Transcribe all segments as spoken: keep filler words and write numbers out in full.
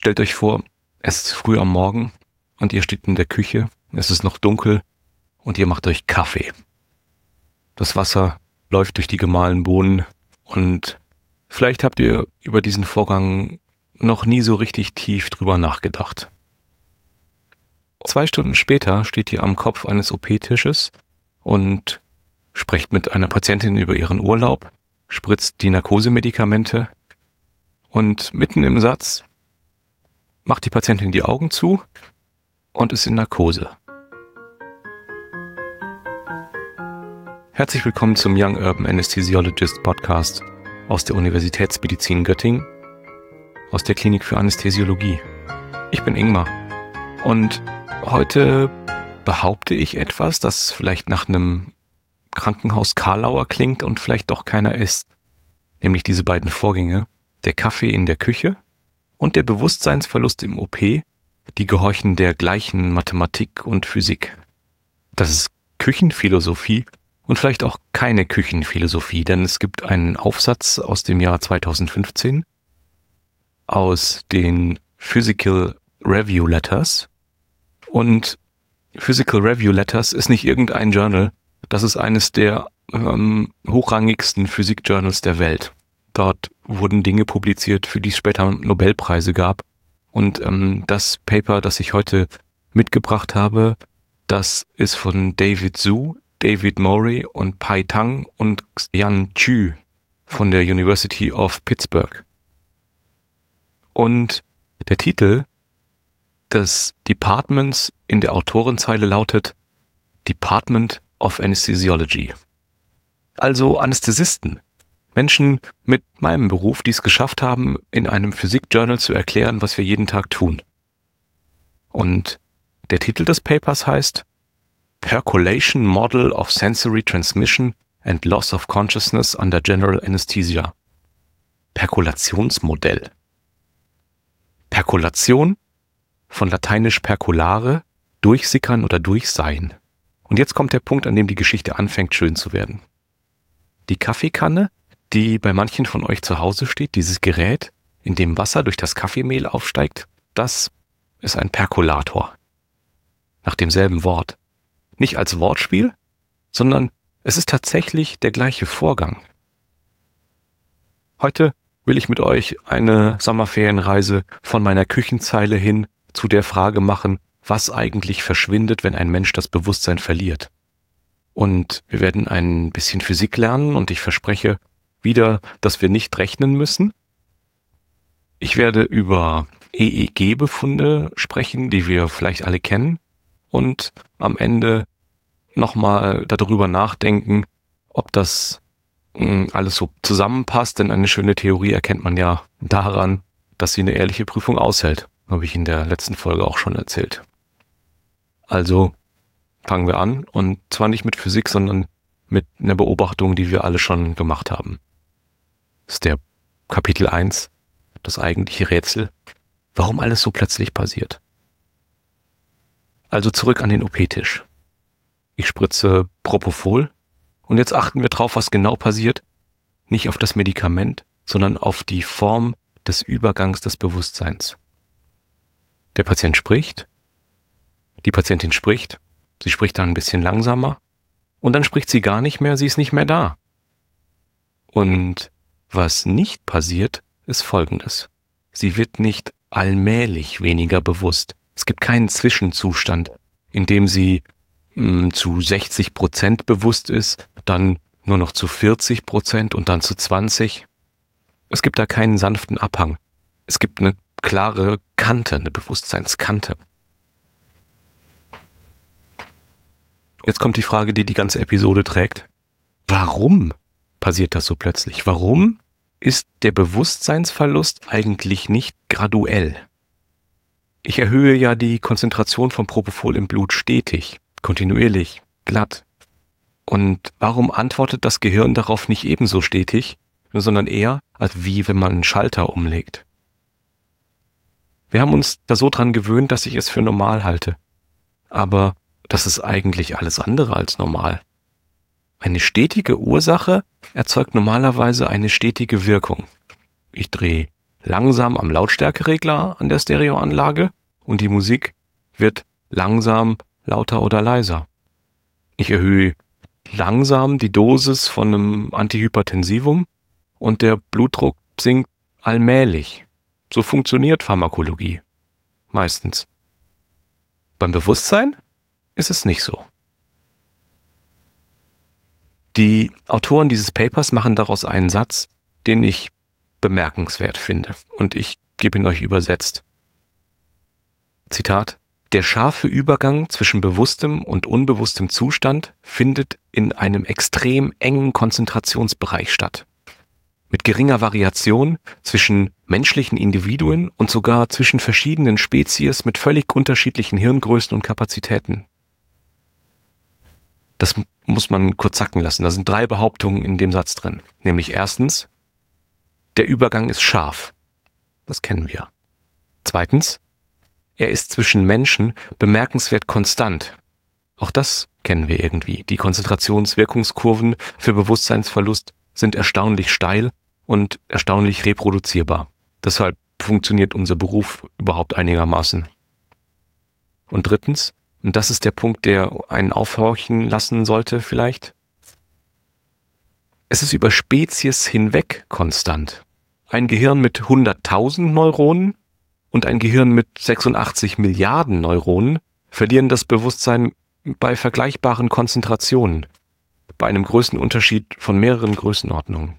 Stellt euch vor, es ist früh am Morgen und ihr steht in der Küche, es ist noch dunkel und ihr macht euch Kaffee. Das Wasser läuft durch die gemahlenen Bohnen und vielleicht habt ihr über diesen Vorgang noch nie so richtig tief drüber nachgedacht. Zwei Stunden später steht ihr am Kopf eines O P-Tisches und sprecht mit einer Patientin über ihren Urlaub, spritzt die Narkosemedikamente und mitten im Satz macht die Patientin die Augen zu und ist in Narkose. Herzlich willkommen zum Young Urban Anesthesiologist Podcast aus der Universitätsmedizin Göttingen, aus der Klinik für Anästhesiologie. Ich bin Ingmar und heute behaupte ich etwas, das vielleicht nach einem Krankenhaus Karlauer klingt und vielleicht doch keiner ist. Nämlich diese beiden Vorgänge, der Kaffee in der Küche und der Bewusstseinsverlust im O P, die gehorchen der gleichen Mathematik und Physik. Das ist Küchenphilosophie und vielleicht auch keine Küchenphilosophie, denn es gibt einen Aufsatz aus dem Jahr zweitausendfünfzehn aus den Physical Review Letters. Und Physical Review Letters ist nicht irgendein Journal, das ist eines der ähm, hochrangigsten Physik-Journals der Welt. Dort wurden Dinge publiziert, für die es später Nobelpreise gab. Und ähm, das Paper, das ich heute mitgebracht habe, das ist von David Zhu, David Morey und Pai Tang und Yan Chu von der University of Pittsburgh. Und der Titel des Departments in der Autorenzeile lautet Department of Anesthesiology. Also Anästhesisten. Menschen mit meinem Beruf, die es geschafft haben, in einem Physik-Journal zu erklären, was wir jeden Tag tun. Und der Titel des Papers heißt Percolation Model of Sensory Transmission and Loss of Consciousness under General Anesthesia. Perkulationsmodell. Perkulation, von lateinisch perculare, durchsickern oder durchseien. Und jetzt kommt der Punkt, an dem die Geschichte anfängt, schön zu werden. Die Kaffeekanne, die bei manchen von euch zu Hause steht, dieses Gerät, in dem Wasser durch das Kaffeemehl aufsteigt, das ist ein Perkulator. Nach demselben Wort. Nicht als Wortspiel, sondern es ist tatsächlich der gleiche Vorgang. Heute will ich mit euch eine Sommerferienreise von meiner Küchenzeile hin zu der Frage machen, was eigentlich verschwindet, wenn ein Mensch das Bewusstsein verliert. Und wir werden ein bisschen Physik lernen und ich verspreche wieder, dass wir nicht rechnen müssen. Ich werde über E E G-Befunde sprechen, die wir vielleicht alle kennen und am Ende nochmal darüber nachdenken, ob das mh, alles so zusammenpasst, denn eine schöne Theorie erkennt man ja daran, dass sie eine ehrliche Prüfung aushält. Habe ich in der letzten Folge auch schon erzählt. Also fangen wir an und zwar nicht mit Physik, sondern mit einer Beobachtung, die wir alle schon gemacht haben. Das ist der Kapitel eins, das eigentliche Rätsel, warum alles so plötzlich passiert. Also zurück an den O P-Tisch. Ich spritze Propofol und jetzt achten wir drauf, was genau passiert. Nicht auf das Medikament, sondern auf die Form des Übergangs des Bewusstseins. Der Patient spricht, die Patientin spricht, sie spricht dann ein bisschen langsamer und dann spricht sie gar nicht mehr, sie ist nicht mehr da. Und was nicht passiert, ist Folgendes. Sie wird nicht allmählich weniger bewusst. Es gibt keinen Zwischenzustand, in dem sie mh, zu sechzig Prozent bewusst ist, dann nur noch zu vierzig Prozent und dann zu zwanzig. Es gibt da keinen sanften Abhang. Es gibt eine klare Kante, eine Bewusstseinskante. Jetzt kommt die Frage, die die ganze Episode trägt. Warum passiert das so plötzlich? Warum ist der Bewusstseinsverlust eigentlich nicht graduell? Ich erhöhe ja die Konzentration von Propofol im Blut stetig, kontinuierlich, glatt. Und warum antwortet das Gehirn darauf nicht ebenso stetig, sondern eher, als wie wenn man einen Schalter umlegt? Wir haben uns da so dran gewöhnt, dass ich es für normal halte. Aber das ist eigentlich alles andere als normal. Eine stetige Ursache erzeugt normalerweise eine stetige Wirkung. Ich drehe langsam am Lautstärkeregler an der Stereoanlage und die Musik wird langsam lauter oder leiser. Ich erhöhe langsam die Dosis von einem Antihypertensivum und der Blutdruck sinkt allmählich. So funktioniert Pharmakologie. Meistens. Beim Bewusstsein ist es nicht so. Die Autoren dieses Papers machen daraus einen Satz, den ich bemerkenswert finde. Und ich gebe ihn euch übersetzt. Zitat: Der scharfe Übergang zwischen bewusstem und unbewusstem Zustand findet in einem extrem engen Konzentrationsbereich statt. Mit geringer Variation zwischen menschlichen Individuen und sogar zwischen verschiedenen Spezies mit völlig unterschiedlichen Hirngrößen und Kapazitäten. Das muss man kurz sacken lassen. Da sind drei Behauptungen in dem Satz drin. Nämlich erstens, der Übergang ist scharf. Das kennen wir. Zweitens, er ist zwischen Menschen bemerkenswert konstant. Auch das kennen wir irgendwie. Die Konzentrationswirkungskurven für Bewusstseinsverlust sind erstaunlich steil und erstaunlich reproduzierbar. Deshalb funktioniert unser Beruf überhaupt einigermaßen. Und drittens, und das ist der Punkt, der einen aufhorchen lassen sollte vielleicht, es ist über Spezies hinweg konstant. Ein Gehirn mit hunderttausend Neuronen und ein Gehirn mit sechsundachtzig Milliarden Neuronen verlieren das Bewusstsein bei vergleichbaren Konzentrationen, bei einem Größenunterschied von mehreren Größenordnungen.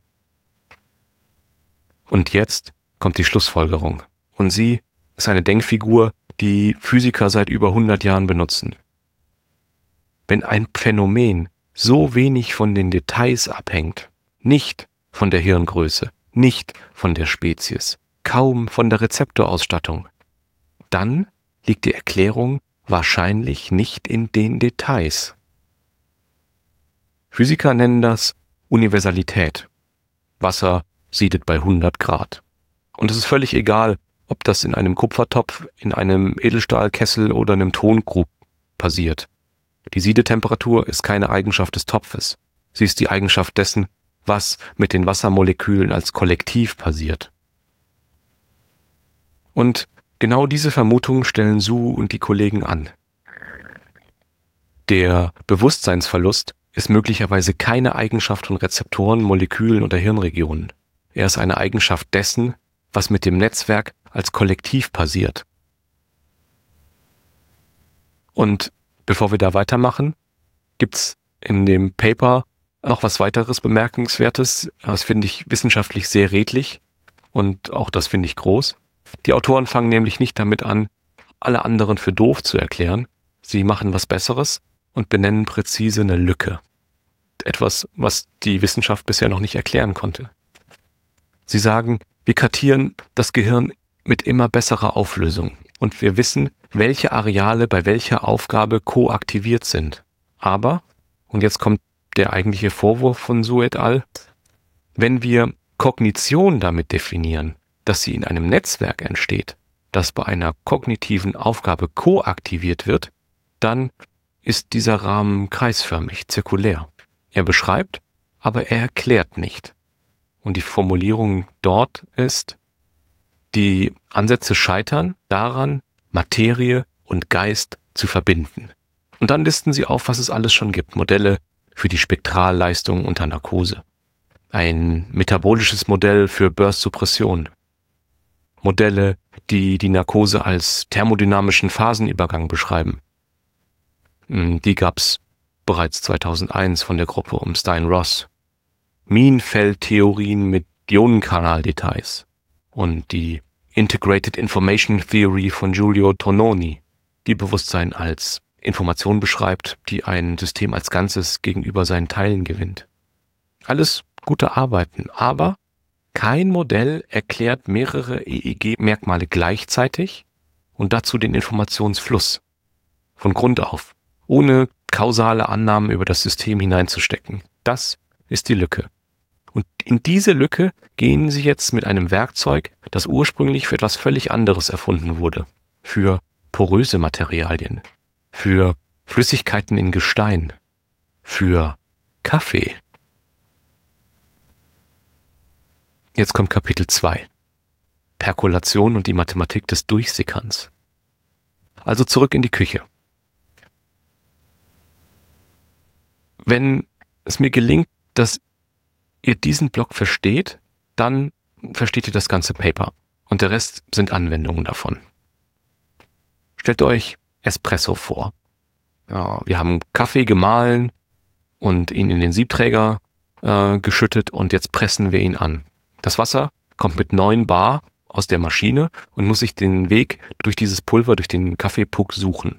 Und jetzt kommt die Schlussfolgerung. Und sie ist eine Denkfigur, die Physiker seit über hundert Jahren benutzen. Wenn ein Phänomen so wenig von den Details abhängt, nicht von der Hirngröße, nicht von der Spezies, kaum von der Rezeptorausstattung, dann liegt die Erklärung wahrscheinlich nicht in den Details. Physiker nennen das Universalität. Wasser siedet bei hundert Grad. Und es ist völlig egal, ob das in einem Kupfertopf, in einem Edelstahlkessel oder einem Tonkrug passiert. Die Siedetemperatur ist keine Eigenschaft des Topfes. Sie ist die Eigenschaft dessen, was mit den Wassermolekülen als Kollektiv passiert. Und genau diese Vermutung stellen Su und die Kollegen an. Der Bewusstseinsverlust ist möglicherweise keine Eigenschaft von Rezeptoren, Molekülen oder Hirnregionen. Er ist eine Eigenschaft dessen, was mit dem Netzwerk als Kollektiv passiert. Und bevor wir da weitermachen, gibt's in dem Paper noch was weiteres Bemerkenswertes. Das finde ich wissenschaftlich sehr redlich und auch das finde ich groß. Die Autoren fangen nämlich nicht damit an, alle anderen für doof zu erklären. Sie machen was Besseres und benennen präzise eine Lücke. Etwas, was die Wissenschaft bisher noch nicht erklären konnte. Sie sagen, wir kartieren das Gehirn mit immer besserer Auflösung und wir wissen, welche Areale bei welcher Aufgabe koaktiviert sind. Aber, und jetzt kommt der eigentliche Vorwurf von Su et al., wenn wir Kognition damit definieren, dass sie in einem Netzwerk entsteht, das bei einer kognitiven Aufgabe koaktiviert wird, dann ist dieser Rahmen kreisförmig, zirkulär. Er beschreibt, aber er erklärt nicht. Und die Formulierung dort ist, die Ansätze scheitern daran, Materie und Geist zu verbinden. Und dann listen sie auf, was es alles schon gibt. Modelle für die Spektralleistung unter Narkose. Ein metabolisches Modell für Burst-Suppression. Modelle, die die Narkose als thermodynamischen Phasenübergang beschreiben. Die gab's bereits zweitausendeins von der Gruppe um Stein-Ross. Minenfeldtheorien mit Ionenkanaldetails und die Integrated Information Theory von Giulio Tononi, die Bewusstsein als Information beschreibt, die ein System als Ganzes gegenüber seinen Teilen gewinnt. Alles gute Arbeiten, aber kein Modell erklärt mehrere E E G-Merkmale gleichzeitig und dazu den Informationsfluss von Grund auf, ohne kausale Annahmen über das System hineinzustecken. Das ist die Lücke. Und in diese Lücke gehen sie jetzt mit einem Werkzeug, das ursprünglich für etwas völlig anderes erfunden wurde. Für poröse Materialien, für Flüssigkeiten in Gestein, für Kaffee. Jetzt kommt Kapitel zwei. Perkolation und die Mathematik des Durchsickerns. Also zurück in die Küche. Wenn es mir gelingt, dass ihr diesen Block versteht, dann versteht ihr das ganze Paper. Und der Rest sind Anwendungen davon. Stellt euch Espresso vor. Ja, wir haben Kaffee gemahlen und ihn in den Siebträger äh, geschüttet und jetzt pressen wir ihn an. Das Wasser kommt mit neun Bar aus der Maschine und muss sich den Weg durch dieses Pulver, durch den Kaffeepuck suchen.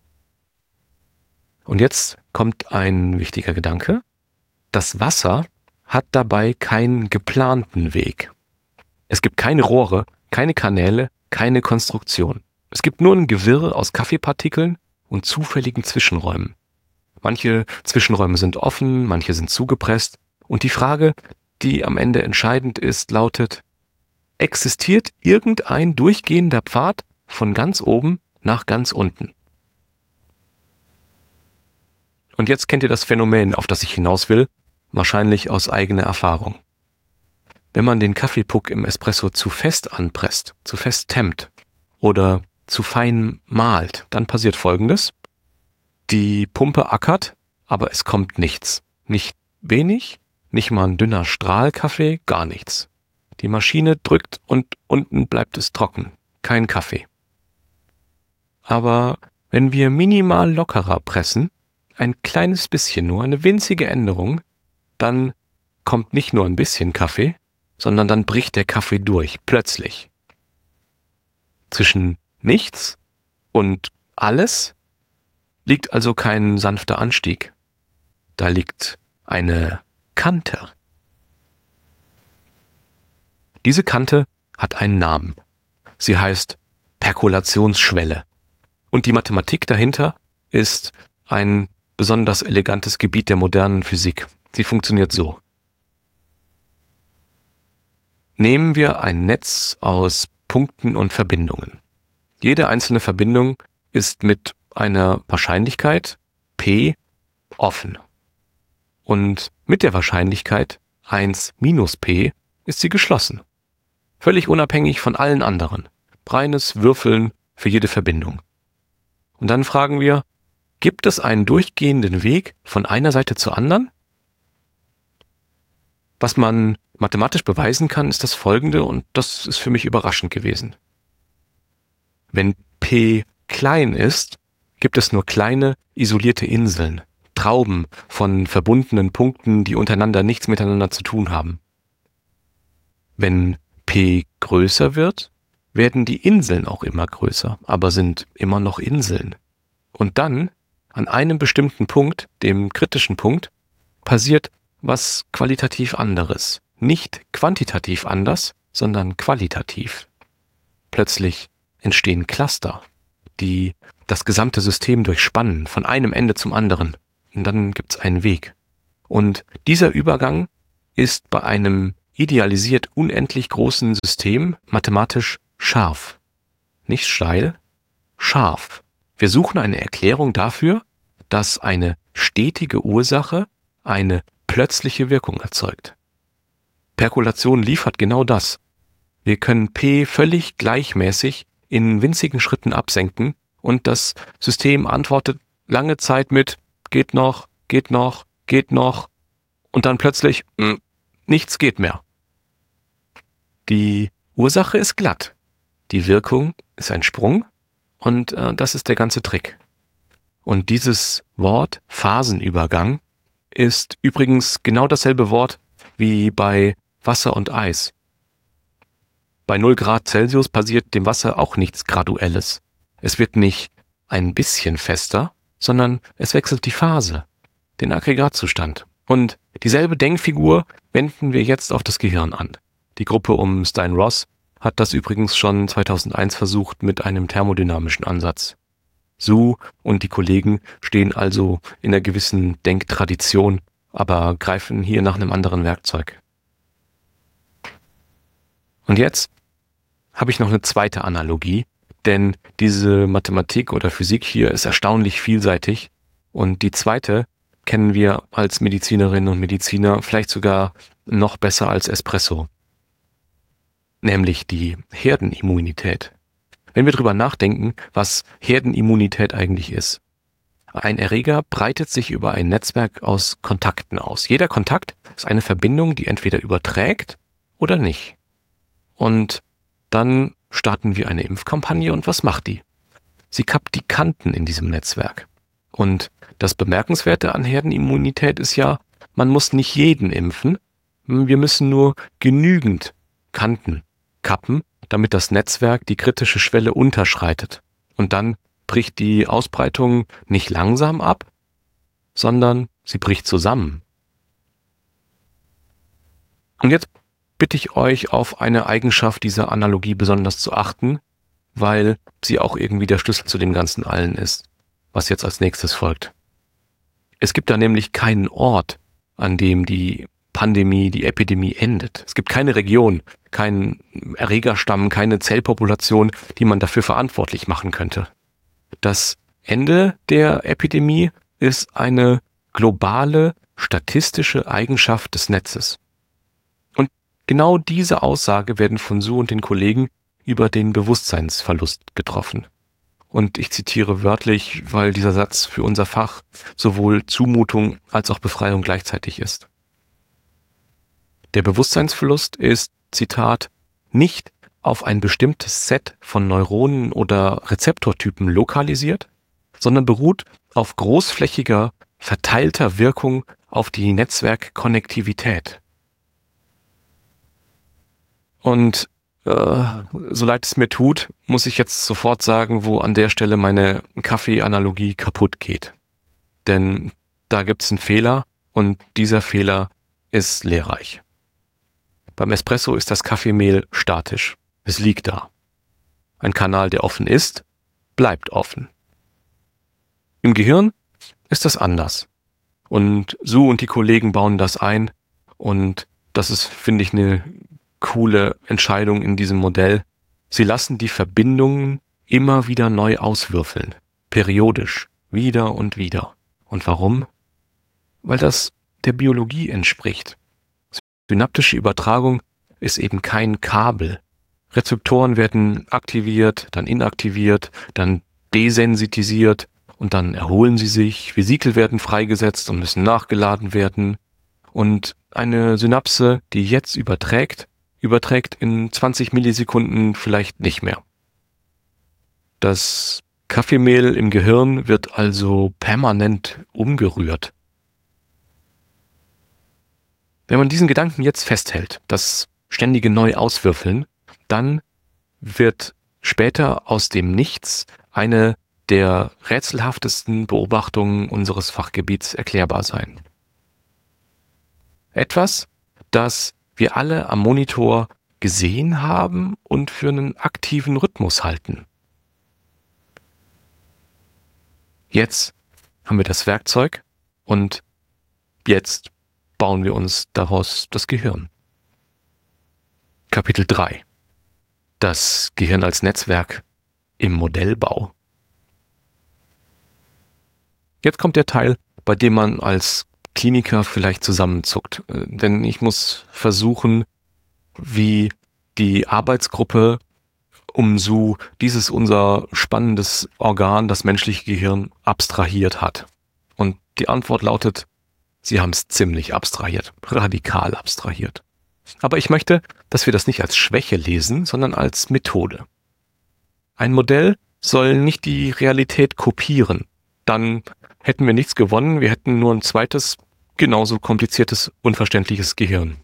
Und jetzt kommt ein wichtiger Gedanke. Das Wasser hat dabei keinen geplanten Weg. Es gibt keine Rohre, keine Kanäle, keine Konstruktion. Es gibt nur ein Gewirr aus Kaffeepartikeln und zufälligen Zwischenräumen. Manche Zwischenräume sind offen, manche sind zugepresst. Und die Frage, die am Ende entscheidend ist, lautet: Existiert irgendein durchgehender Pfad von ganz oben nach ganz unten? Und jetzt kennt ihr das Phänomen, auf das ich hinaus will, wahrscheinlich aus eigener Erfahrung. Wenn man den Kaffeepuck im Espresso zu fest anpresst, zu fest temmt oder zu fein mahlt, dann passiert Folgendes. Die Pumpe ackert, aber es kommt nichts. Nicht wenig, nicht mal ein dünner Strahl Kaffee, gar nichts. Die Maschine drückt und unten bleibt es trocken. Kein Kaffee. Aber wenn wir minimal lockerer pressen, ein kleines bisschen nur, eine winzige Änderung, dann kommt nicht nur ein bisschen Kaffee, sondern dann bricht der Kaffee durch, plötzlich. Zwischen nichts und alles liegt also kein sanfter Anstieg. Da liegt eine Kante. Diese Kante hat einen Namen. Sie heißt Perkolationsschwelle. Und die Mathematik dahinter ist ein besonders elegantes Gebiet der modernen Physik. Sie funktioniert so. Nehmen wir ein Netz aus Punkten und Verbindungen. Jede einzelne Verbindung ist mit einer Wahrscheinlichkeit P offen. Und mit der Wahrscheinlichkeit eins minus P ist sie geschlossen. Völlig unabhängig von allen anderen. Reines Würfeln für jede Verbindung. Und dann fragen wir, gibt es einen durchgehenden Weg von einer Seite zur anderen? Was man mathematisch beweisen kann, ist das Folgende, und das ist für mich überraschend gewesen. Wenn P klein ist, gibt es nur kleine, isolierte Inseln, Trauben von verbundenen Punkten, die untereinander nichts miteinander zu tun haben. Wenn P größer wird, werden die Inseln auch immer größer, aber sind immer noch Inseln. Und dann, an einem bestimmten Punkt, dem kritischen Punkt, passiert was qualitativ anderes. Nicht quantitativ anders, sondern qualitativ. Plötzlich entstehen Cluster, die das gesamte System durchspannen, von einem Ende zum anderen. Und dann gibt's einen Weg. Und dieser Übergang ist bei einem idealisiert unendlich großen System mathematisch scharf. Nicht steil, scharf. Wir suchen eine Erklärung dafür, dass eine stetige Ursache eine plötzliche Wirkung erzeugt. Perkolation liefert genau das. Wir können P völlig gleichmäßig in winzigen Schritten absenken und das System antwortet lange Zeit mit geht noch, geht noch, geht noch und dann plötzlich mh, nichts geht mehr. Die Ursache ist glatt. Die Wirkung ist ein Sprung und äh, das ist der ganze Trick. Und dieses Wort Phasenübergang ist übrigens genau dasselbe Wort wie bei Wasser und Eis. Bei null Grad Celsius passiert dem Wasser auch nichts Graduelles. Es wird nicht ein bisschen fester, sondern es wechselt die Phase, den Aggregatzustand. Und dieselbe Denkfigur wenden wir jetzt auf das Gehirn an. Die Gruppe um Stein-Ross hat das übrigens schon zweitausendeins versucht mit einem thermodynamischen Ansatz. Su und die Kollegen stehen also in einer gewissen Denktradition, aber greifen hier nach einem anderen Werkzeug. Und jetzt habe ich noch eine zweite Analogie, denn diese Mathematik oder Physik hier ist erstaunlich vielseitig und die zweite kennen wir als Medizinerinnen und Mediziner vielleicht sogar noch besser als Espresso. nämlich die Herdenimmunität. Wenn wir drüber nachdenken, was Herdenimmunität eigentlich ist. Ein Erreger breitet sich über ein Netzwerk aus Kontakten aus. Jeder Kontakt ist eine Verbindung, die entweder überträgt oder nicht. Und dann starten wir eine Impfkampagne und was macht die? Sie kappt die Kanten in diesem Netzwerk. Und das Bemerkenswerte an Herdenimmunität ist ja, man muss nicht jeden impfen, wir müssen nur genügend Kanten kappen, damit das Netzwerk die kritische Schwelle unterschreitet. Und dann bricht die Ausbreitung nicht langsam ab, sondern sie bricht zusammen. Und jetzt bitte ich euch, auf eine Eigenschaft dieser Analogie besonders zu achten, weil sie auch irgendwie der Schlüssel zu dem Ganzen allen ist, was jetzt als nächstes folgt. Es gibt da nämlich keinen Ort, an dem die Pandemie, die Epidemie endet. Es gibt keine Region, keinen Erregerstamm, keine Zellpopulation, die man dafür verantwortlich machen könnte. Das Ende der Epidemie ist eine globale statistische Eigenschaft des Netzes. Und genau diese Aussage werden von Su und den Kollegen über den Bewusstseinsverlust getroffen. Und ich zitiere wörtlich, weil dieser Satz für unser Fach sowohl Zumutung als auch Befreiung gleichzeitig ist. Der Bewusstseinsverlust ist, Zitat, nicht auf ein bestimmtes Set von Neuronen oder Rezeptortypen lokalisiert, sondern beruht auf großflächiger, verteilter Wirkung auf die Netzwerkkonnektivität. Und äh, so leid es mir tut, muss ich jetzt sofort sagen, wo an der Stelle meine Kaffee-Analogie kaputt geht. Denn da gibt es einen Fehler und dieser Fehler ist lehrreich. Beim Espresso ist das Kaffeemehl statisch. Es liegt da. Ein Kanal, der offen ist, bleibt offen. Im Gehirn ist das anders. Und Su und die Kollegen bauen das ein. Und das ist, finde ich, eine coole Entscheidung in diesem Modell. Sie lassen die Verbindungen immer wieder neu auswürfeln. Periodisch. Wieder und wieder. Und warum? Weil das der Biologie entspricht. Synaptische Übertragung ist eben kein Kabel. Rezeptoren werden aktiviert, dann inaktiviert, dann desensitisiert und dann erholen sie sich. Vesikel werden freigesetzt und müssen nachgeladen werden. Und eine Synapse, die jetzt überträgt, überträgt in zwanzig Millisekunden vielleicht nicht mehr. Das Kaffeemehl im Gehirn wird also permanent umgerührt. Wenn man diesen Gedanken jetzt festhält, das ständige Neu-Auswürfeln, dann wird später aus dem Nichts eine der rätselhaftesten Beobachtungen unseres Fachgebiets erklärbar sein. Etwas, das wir alle am Monitor gesehen haben und für einen aktiven Rhythmus halten. Jetzt haben wir das Werkzeug und jetzt bauen wir uns daraus das Gehirn. Kapitel drei. Das Gehirn als Netzwerk im Modellbau. Jetzt kommt der Teil, bei dem man als Kliniker vielleicht zusammenzuckt. Denn ich muss versuchen, wie die Arbeitsgruppe um Su dieses unser spannendes Organ, das menschliche Gehirn, abstrahiert hat. Und die Antwort lautet, sie haben es ziemlich abstrahiert, radikal abstrahiert. Aber ich möchte, dass wir das nicht als Schwäche lesen, sondern als Methode. Ein Modell soll nicht die Realität kopieren. Dann hätten wir nichts gewonnen, wir hätten nur ein zweites, genauso kompliziertes, unverständliches Gehirn.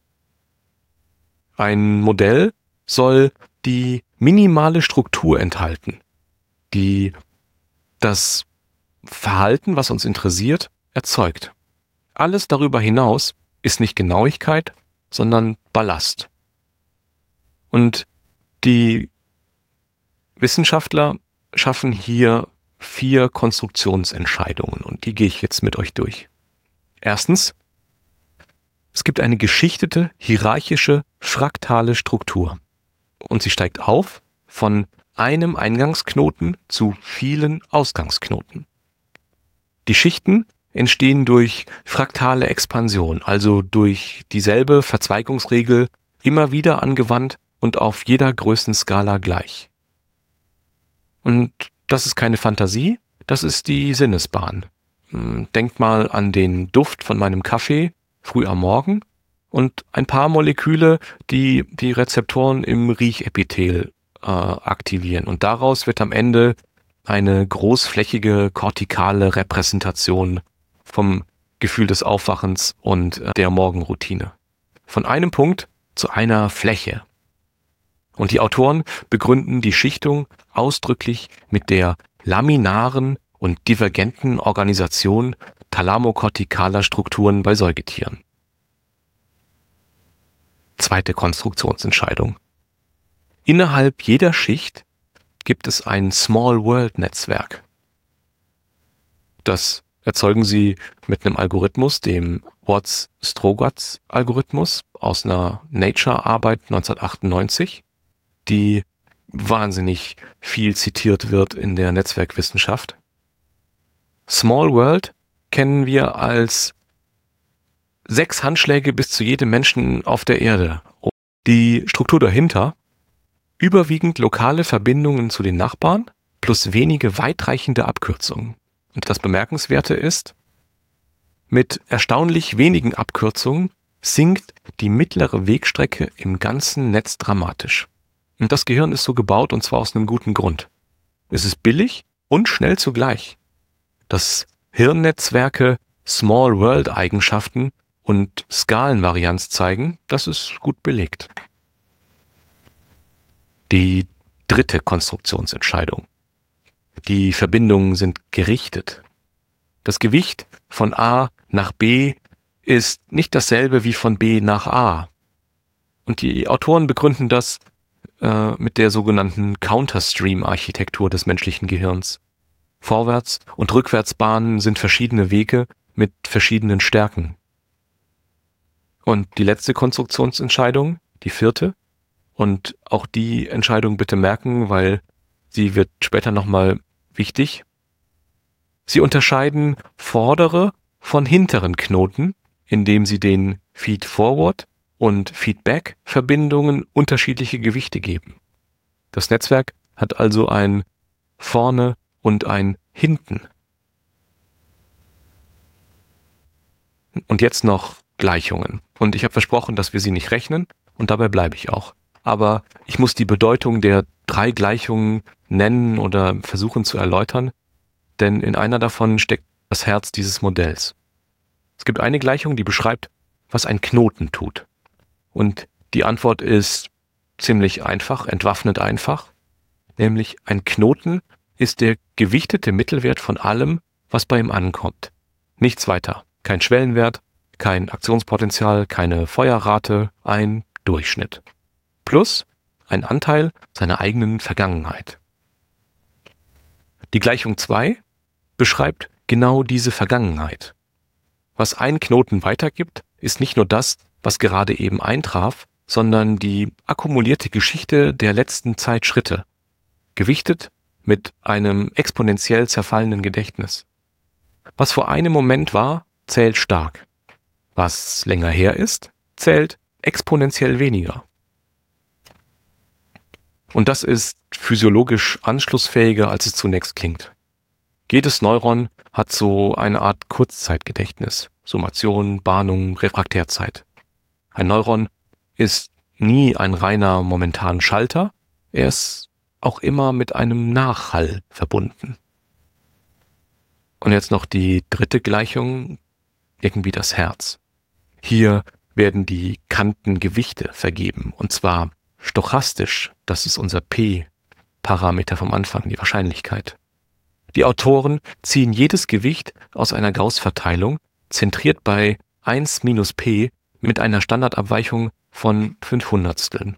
Ein Modell soll die minimale Struktur enthalten, die das Verhalten, was uns interessiert, erzeugt. Alles darüber hinaus ist nicht Genauigkeit, sondern Ballast. Und die Wissenschaftler schaffen hier vier Konstruktionsentscheidungen und die gehe ich jetzt mit euch durch. Erstens, es gibt eine geschichtete, hierarchische, fraktale Struktur und sie steigt auf von einem Eingangsknoten zu vielen Ausgangsknoten. Die Schichten entstehen durch fraktale Expansion, also durch dieselbe Verzweigungsregel immer wieder angewandt und auf jeder Größenskala gleich. Und das ist keine Fantasie, das ist die Sinnesbahn. Denkt mal an den Duft von meinem Kaffee früh am Morgen und ein paar Moleküle, die die Rezeptoren im Riechepithel äh, aktivieren. Und daraus wird am Ende eine großflächige kortikale Repräsentation vom Gefühl des Aufwachens und äh, der Morgenroutine. Von einem Punkt zu einer Fläche. Und die Autoren begründen die Schichtung ausdrücklich mit der laminaren und divergenten Organisation thalamokortikaler Strukturen bei Säugetieren. Zweite Konstruktionsentscheidung. Innerhalb jeder Schicht gibt es ein Small-World-Netzwerk. Das erzeugen sie mit einem Algorithmus, dem Watts-Strogatz-Algorithmus aus einer Nature-Arbeit neunzehnhundertachtundneunzig, die wahnsinnig viel zitiert wird in der Netzwerkwissenschaft. Small World kennen wir als sechs Handschläge bis zu jedem Menschen auf der Erde. Die Struktur dahinter, überwiegend lokale Verbindungen zu den Nachbarn plus wenige weitreichende Abkürzungen. Und das Bemerkenswerte ist, mit erstaunlich wenigen Abkürzungen sinkt die mittlere Wegstrecke im ganzen Netz dramatisch. Und das Gehirn ist so gebaut, und zwar aus einem guten Grund. Es ist billig und schnell zugleich. Dass Hirnnetzwerke Small-World-Eigenschaften und Skalenvarianz zeigen, das ist gut belegt. Die dritte Konstruktionsentscheidung. Die Verbindungen sind gerichtet. Das Gewicht von A nach B ist nicht dasselbe wie von B nach A. Und die Autoren begründen das äh, mit der sogenannten Counterstream-Architektur des menschlichen Gehirns. Vorwärts- und Rückwärtsbahnen sind verschiedene Wege mit verschiedenen Stärken. Und die letzte Konstruktionsentscheidung, die vierte, und auch die Entscheidung bitte merken, weil sie wird später nochmal wichtig. Sie unterscheiden vordere von hinteren Knoten, indem sie den Feed-Forward- und Feedback-Verbindungen unterschiedliche Gewichte geben. Das Netzwerk hat also ein vorne und ein hinten. Und jetzt noch Gleichungen. Und ich habe versprochen, dass wir sie nicht rechnen, und dabei bleibe ich auch. Aber ich muss die Bedeutung der drei Gleichungen nennen oder versuchen zu erläutern, denn in einer davon steckt das Herz dieses Modells. Es gibt eine Gleichung, die beschreibt, was ein Knoten tut. Und die Antwort ist ziemlich einfach, entwaffnend einfach, nämlich ein Knoten ist der gewichtete Mittelwert von allem, was bei ihm ankommt. Nichts weiter. Kein Schwellenwert, kein Aktionspotenzial, keine Feuerrate, ein Durchschnitt. Plus ein Anteil seiner eigenen Vergangenheit. Die Gleichung zwei beschreibt genau diese Vergangenheit. Was ein Knoten weitergibt, ist nicht nur das, was gerade eben eintraf, sondern die akkumulierte Geschichte der letzten Zeitschritte, gewichtet mit einem exponentiell zerfallenden Gedächtnis. Was vor einem Moment war, zählt stark. Was länger her ist, zählt exponentiell weniger. Und das ist physiologisch anschlussfähiger, als es zunächst klingt. Jedes Neuron hat so eine Art Kurzzeitgedächtnis, Summation, Bahnung, Refraktärzeit. Ein Neuron ist nie ein reiner momentaner Schalter, er ist auch immer mit einem Nachhall verbunden. Und jetzt noch die dritte Gleichung, irgendwie das Herz. Hier werden die Kantengewichte vergeben, und zwar stochastisch, das ist unser P-Parameter vom Anfang, die Wahrscheinlichkeit. Die Autoren ziehen jedes Gewicht aus einer Gauß-Verteilung, zentriert bei eins minus P mit einer Standardabweichung von fünf Hundertsteln.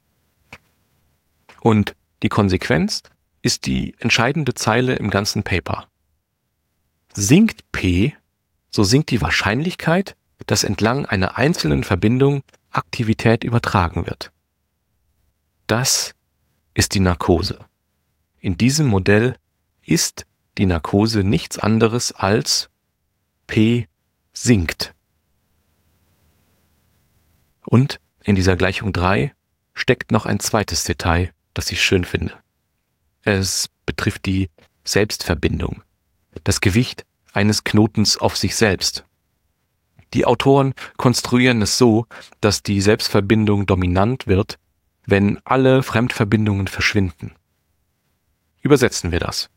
Und die Konsequenz ist die entscheidende Zeile im ganzen Paper. Sinkt P, so sinkt die Wahrscheinlichkeit, dass entlang einer einzelnen Verbindung Aktivität übertragen wird. Das ist die Narkose. In diesem Modell ist die Narkose nichts anderes als P sinkt. Und in dieser Gleichung drei steckt noch ein zweites Detail, das ich schön finde. Es betrifft die Selbstverbindung, das Gewicht eines Knotens auf sich selbst. Die Autoren konstruieren es so, dass die Selbstverbindung dominant wird, wenn alle Fremdverbindungen verschwinden. Übersetzen wir das.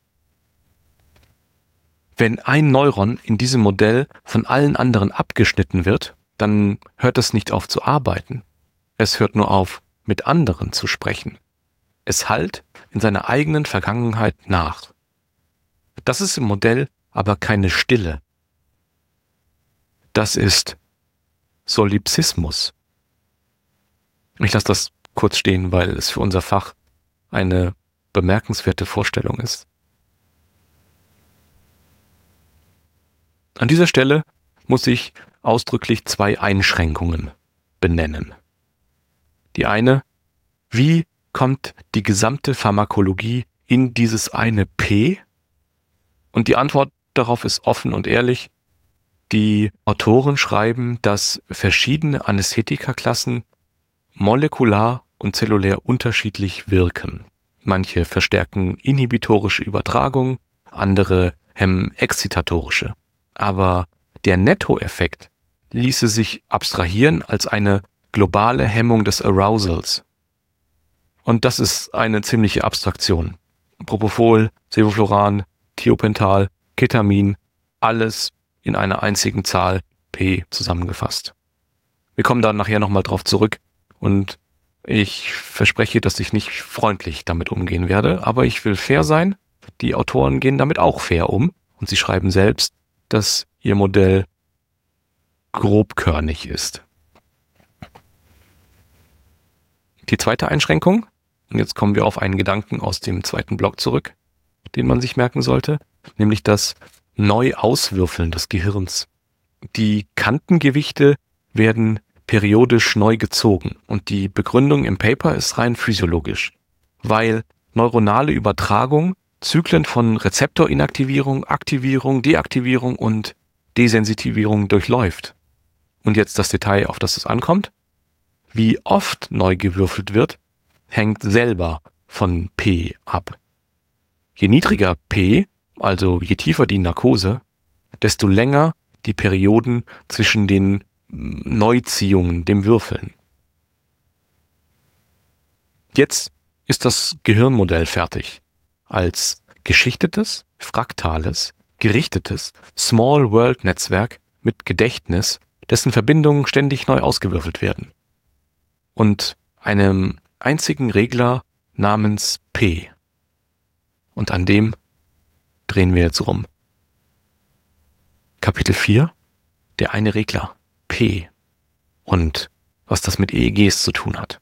Wenn ein Neuron in diesem Modell von allen anderen abgeschnitten wird, dann hört es nicht auf zu arbeiten. Es hört nur auf, mit anderen zu sprechen. Es hallt in seiner eigenen Vergangenheit nach. Das ist im Modell aber keine Stille. Das ist Solipsismus. Ich lasse das kurz stehen, weil es für unser Fach eine bemerkenswerte Vorstellung ist. An dieser Stelle muss ich ausdrücklich zwei Einschränkungen benennen. Die eine, wie kommt die gesamte Pharmakologie in dieses eine P? Und die Antwort darauf ist offen und ehrlich. Die Autoren schreiben, dass verschiedene Anästhetikerklassen molekular und zellulär unterschiedlich wirken. Manche verstärken inhibitorische Übertragung, andere hemmen exzitatorische. Aber der Nettoeffekt ließe sich abstrahieren als eine globale Hemmung des Arousals. Und das ist eine ziemliche Abstraktion. Propofol, Sevofluran, Thiopental, Ketamin, alles in einer einzigen Zahl P zusammengefasst. Wir kommen da nachher nochmal drauf zurück und ich verspreche, dass ich nicht freundlich damit umgehen werde, aber ich will fair sein. Die Autoren gehen damit auch fair um und sie schreiben selbst, dass ihr Modell grobkörnig ist. Die zweite Einschränkung, und jetzt kommen wir auf einen Gedanken aus dem zweiten Block zurück, den man sich merken sollte, nämlich das Neuauswürfeln des Gehirns. Die Kantengewichte werden periodisch neu gezogen und die Begründung im Paper ist rein physiologisch, weil neuronale Übertragung Zyklen von Rezeptorinaktivierung, Aktivierung, Deaktivierung und Desensitivierung durchläuft. Und jetzt das Detail, auf das es ankommt. Wie oft neu gewürfelt wird, hängt selber von P ab. Je niedriger P, also je tiefer die Narkose, desto länger die Perioden zwischen den Neuziehungen, dem Würfeln. Jetzt ist das Gehirnmodell fertig. Als geschichtetes, fraktales, gerichtetes Small-World-Netzwerk mit Gedächtnis, dessen Verbindungen ständig neu ausgewürfelt werden. Und einem einzigen Regler namens P. Und an dem drehen wir jetzt rum. Kapitel vier, der eine Regler, P. Und was das mit E E Gs zu tun hat.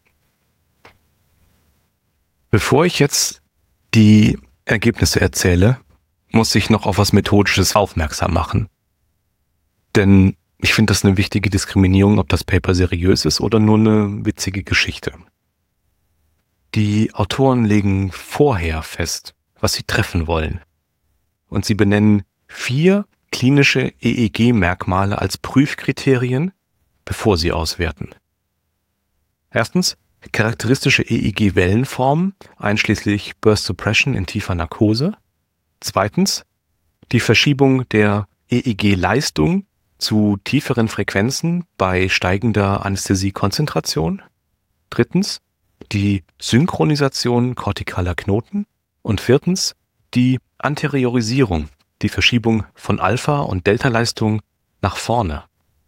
Bevor ich jetzt die Ergebnisse erzähle, muss ich noch auf was Methodisches aufmerksam machen. Denn ich finde das eine wichtige Diskriminierung, ob das Paper seriös ist oder nur eine witzige Geschichte. Die Autoren legen vorher fest, was sie treffen wollen. Und sie benennen vier klinische E E G-Merkmale als Prüfkriterien, bevor sie auswerten. Erstens, charakteristische E E G-Wellenformen, einschließlich Burst Suppression in tiefer Narkose. Zweitens, die Verschiebung der E E G-Leistung zu tieferen Frequenzen bei steigender Anästhesiekonzentration. Drittens, die Synchronisation kortikaler Knoten. Und viertens, die Anteriorisierung, die Verschiebung von Alpha- und Delta-Leistung nach vorne.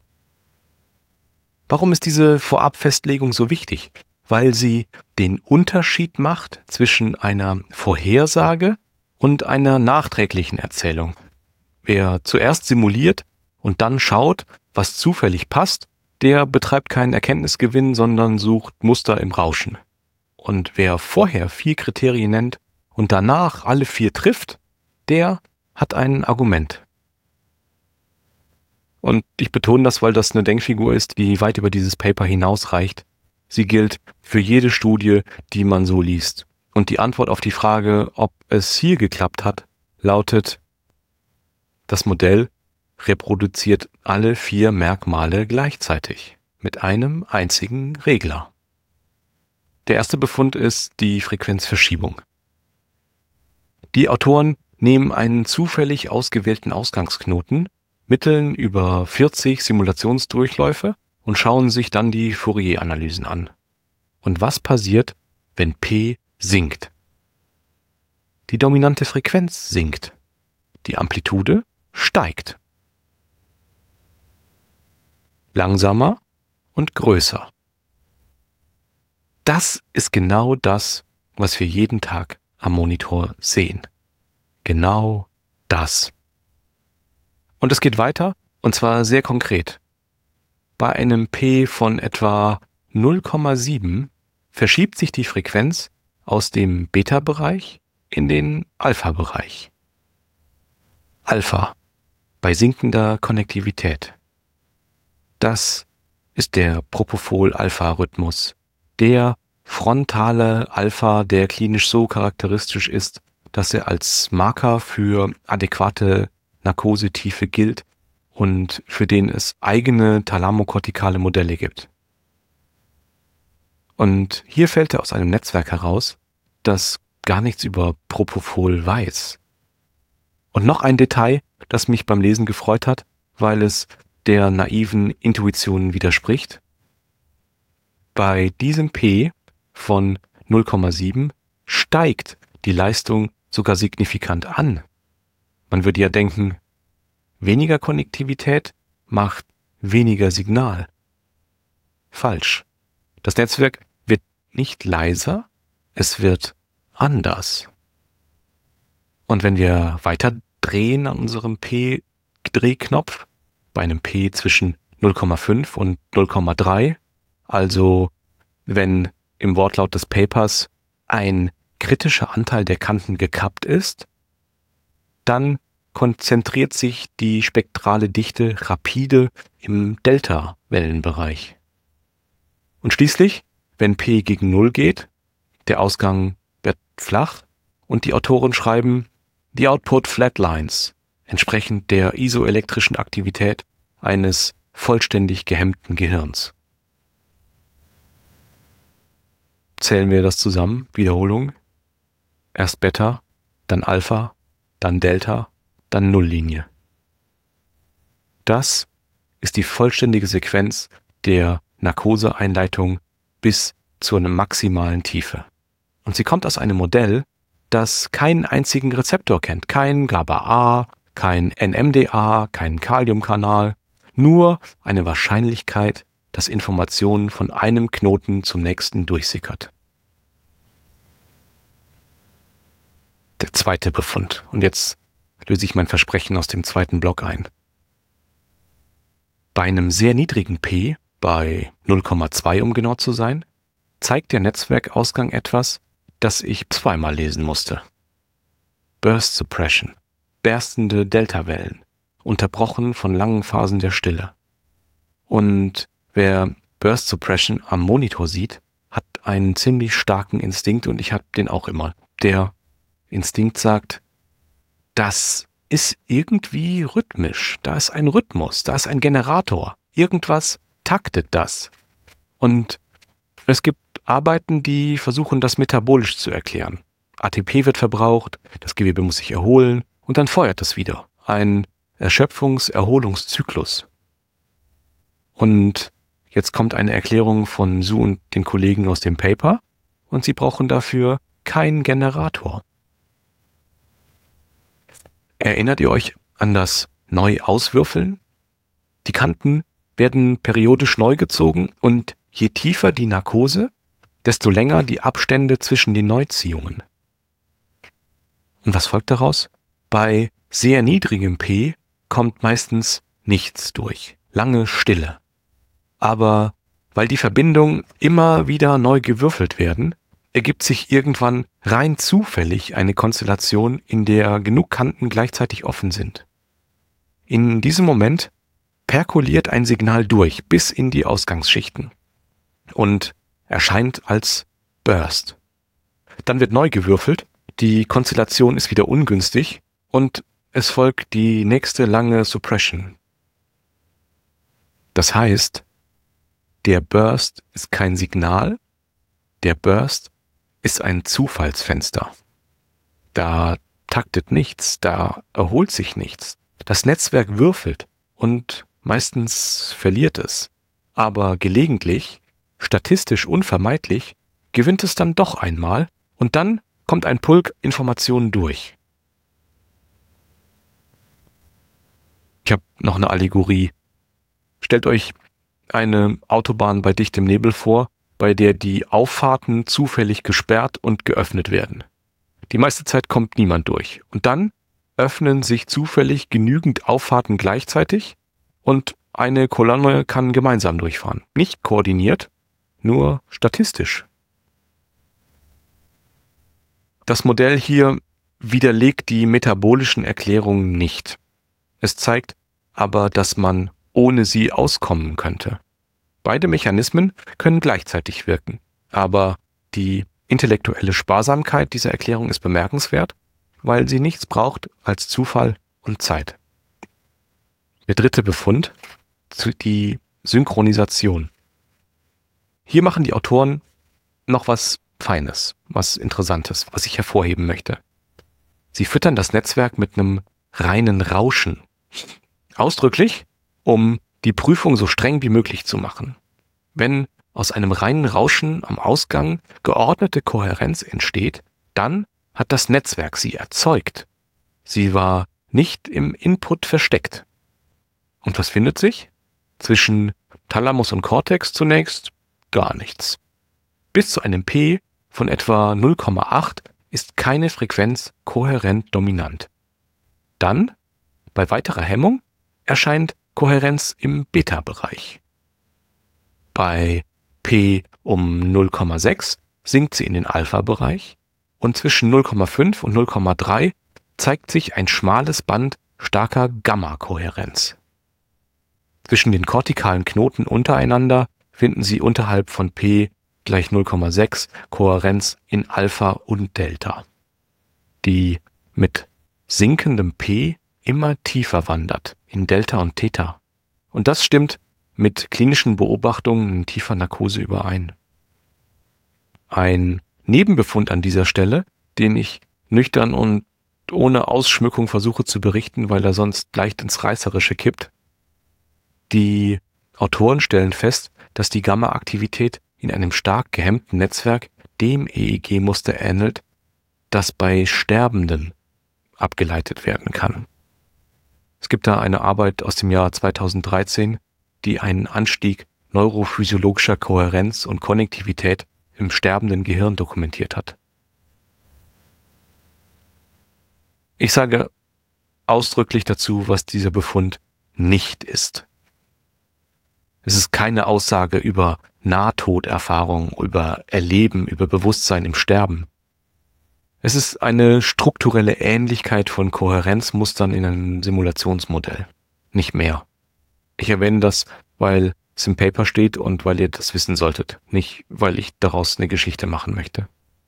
Warum ist diese Vorabfestlegung so wichtig? Weil sie den Unterschied macht zwischen einer Vorhersage und einer nachträglichen Erzählung. Wer zuerst simuliert und dann schaut, was zufällig passt, der betreibt keinen Erkenntnisgewinn, sondern sucht Muster im Rauschen. Und wer vorher vier Kriterien nennt und danach alle vier trifft, der hat ein Argument. Und ich betone das, weil das eine Denkfigur ist, die weit über dieses Paper hinausreicht. Sie gilt für jede Studie, die man so liest. Und die Antwort auf die Frage, ob es hier geklappt hat, lautet: Das Modell reproduziert alle vier Merkmale gleichzeitig mit einem einzigen Regler. Der erste Befund ist die Frequenzverschiebung. Die Autoren nehmen einen zufällig ausgewählten Ausgangsknoten, mitteln über vierzig Simulationsdurchläufe und schauen sich dann die Fourier-Analysen an. Und was passiert, wenn P sinkt? Die dominante Frequenz sinkt. Die Amplitude steigt. Langsamer und größer. Das ist genau das, was wir jeden Tag am Monitor sehen. Genau das. Und es geht weiter, und zwar sehr konkret. Bei einem P von etwa null Komma sieben verschiebt sich die Frequenz aus dem Beta-Bereich in den Alpha-Bereich. Alpha bei sinkender Konnektivität. Das ist der Propofol-Alpha-Rhythmus, der frontale Alpha, der klinisch so charakteristisch ist, dass er als Marker für adäquate Narkosetiefe gilt und für den es eigene thalamokortikale Modelle gibt. Und hier fällt er aus einem Netzwerk heraus, das gar nichts über Propofol weiß. Und noch ein Detail, das mich beim Lesen gefreut hat, weil es der naiven Intuition widerspricht. Bei diesem P von null Komma sieben steigt die Leistung sogar signifikant an. Man würde ja denken, weniger Konnektivität macht weniger Signal. Falsch. Das Netzwerk wird nicht leiser, es wird anders. Und wenn wir weiter drehen an unserem P-Drehknopf, bei einem P zwischen null Komma fünf und null Komma drei, also wenn im Wortlaut des Papers ein kritischer Anteil der Kanten gekappt ist, dann konzentriert sich die spektrale Dichte rapide im Delta-Wellenbereich. Und schließlich, wenn P gegen Null geht, der Ausgang wird flach und die Autoren schreiben, the output flatlines, entsprechend der isoelektrischen Aktivität eines vollständig gehemmten Gehirns. Zählen wir das zusammen, Wiederholung, erst Beta, dann Alpha, dann Delta, dann Nulllinie. Das ist die vollständige Sequenz der Narkoseeinleitung bis zu einer maximalen Tiefe. Und sie kommt aus einem Modell, das keinen einzigen Rezeptor kennt, kein GABA A, kein N M D A, keinen Kaliumkanal, nur eine Wahrscheinlichkeit, dass Informationen von einem Knoten zum nächsten durchsickert. Der zweite Befund. Und jetzt löse ich mein Versprechen aus dem zweiten Block ein. Bei einem sehr niedrigen P, bei null Komma zwei um genau zu sein, zeigt der Netzwerkausgang etwas, das ich zweimal lesen musste. Burst Suppression, berstende Deltawellen, unterbrochen von langen Phasen der Stille. Und wer Burst Suppression am Monitor sieht, hat einen ziemlich starken Instinkt und ich habe den auch immer. Der Instinkt sagt, das ist irgendwie rhythmisch, da ist ein Rhythmus, da ist ein Generator, irgendwas taktet das. Und es gibt Arbeiten, die versuchen, das metabolisch zu erklären. A T P wird verbraucht, das Gewebe muss sich erholen und dann feuert es wieder. Ein Erschöpfungs-Erholungszyklus. Und jetzt kommt eine Erklärung von Su und den Kollegen aus dem Paper und sie brauchen dafür keinen Generator. Erinnert ihr euch an das Neu-Auswürfeln? Die Kanten werden periodisch neu gezogen und je tiefer die Narkose, desto länger die Abstände zwischen den Neuziehungen. Und was folgt daraus? Bei sehr niedrigem P kommt meistens nichts durch, lange Stille. Aber weil die Verbindungen immer wieder neu gewürfelt werden, ergibt sich irgendwann rein zufällig eine Konstellation, in der genug Kanten gleichzeitig offen sind. In diesem Moment perkuliert ein Signal durch bis in die Ausgangsschichten und erscheint als Burst. Dann wird neu gewürfelt, die Konstellation ist wieder ungünstig und es folgt die nächste lange Suppression. Das heißt, der Burst ist kein Signal, Der Burst ist ein Zufallsfenster. Da taktet nichts, da erholt sich nichts. Das Netzwerk würfelt und meistens verliert es. Aber gelegentlich, statistisch unvermeidlich, gewinnt es dann doch einmal und dann kommt ein Pulk Informationen durch. Ich habe noch eine Allegorie. Stellt euch eine Autobahn bei dichtem Nebel vor, bei der die Auffahrten zufällig gesperrt und geöffnet werden. Die meiste Zeit kommt niemand durch. Und dann öffnen sich zufällig genügend Auffahrten gleichzeitig und eine Kolonne kann gemeinsam durchfahren. Nicht koordiniert, nur statistisch. Das Modell hier widerlegt die metabolischen Erklärungen nicht. Es zeigt aber, dass man ohne sie auskommen könnte. Beide Mechanismen können gleichzeitig wirken, aber die intellektuelle Sparsamkeit dieser Erklärung ist bemerkenswert, weil sie nichts braucht als Zufall und Zeit. Der dritte Befund, die Synchronisation. Hier machen die Autoren noch was Feines, was Interessantes, was ich hervorheben möchte. Sie füttern das Netzwerk mit einem reinen Rauschen. Ausdrücklich, um die Prüfung so streng wie möglich zu machen. Wenn aus einem reinen Rauschen am Ausgang geordnete Kohärenz entsteht, dann hat das Netzwerk sie erzeugt. Sie war nicht im Input versteckt. Und was findet sich? Zwischen Thalamus und Cortex zunächst gar nichts. Bis zu einem P von etwa null Komma acht ist keine Frequenz kohärent dominant. Dann, bei weiterer Hemmung, erscheint Kohärenz im Beta-Bereich. Bei P um null Komma sechs sinkt sie in den Alpha-Bereich und zwischen null Komma fünf und null Komma drei zeigt sich ein schmales Band starker Gamma-Kohärenz. Zwischen den kortikalen Knoten untereinander finden Sie unterhalb von P gleich null Komma sechs Kohärenz in Alpha und Delta, die mit sinkendem P immer tiefer wandert, in Delta und Theta. Und das stimmt mit klinischen Beobachtungen in tiefer Narkose überein. Ein Nebenbefund an dieser Stelle, den ich nüchtern und ohne Ausschmückung versuche zu berichten, weil er sonst leicht ins Reißerische kippt. Die Autoren stellen fest, dass die Gamma-Aktivität in einem stark gehemmten Netzwerk dem E E G-Muster ähnelt, das bei Sterbenden abgeleitet werden kann. Es gibt da eine Arbeit aus dem Jahr zweitausenddreizehn, die einen Anstieg neurophysiologischer Kohärenz und Konnektivität im sterbenden Gehirn dokumentiert hat. Ich sage ausdrücklich dazu, was dieser Befund nicht ist. Es ist keine Aussage über Nahtoderfahrung, über Erleben, über Bewusstsein im Sterben. Es ist eine strukturelle Ähnlichkeit von Kohärenzmustern in einem Simulationsmodell. Nicht mehr. Ich erwähne das, weil es im Paper steht und weil ihr das wissen solltet, nicht weil ich daraus eine Geschichte machen möchte.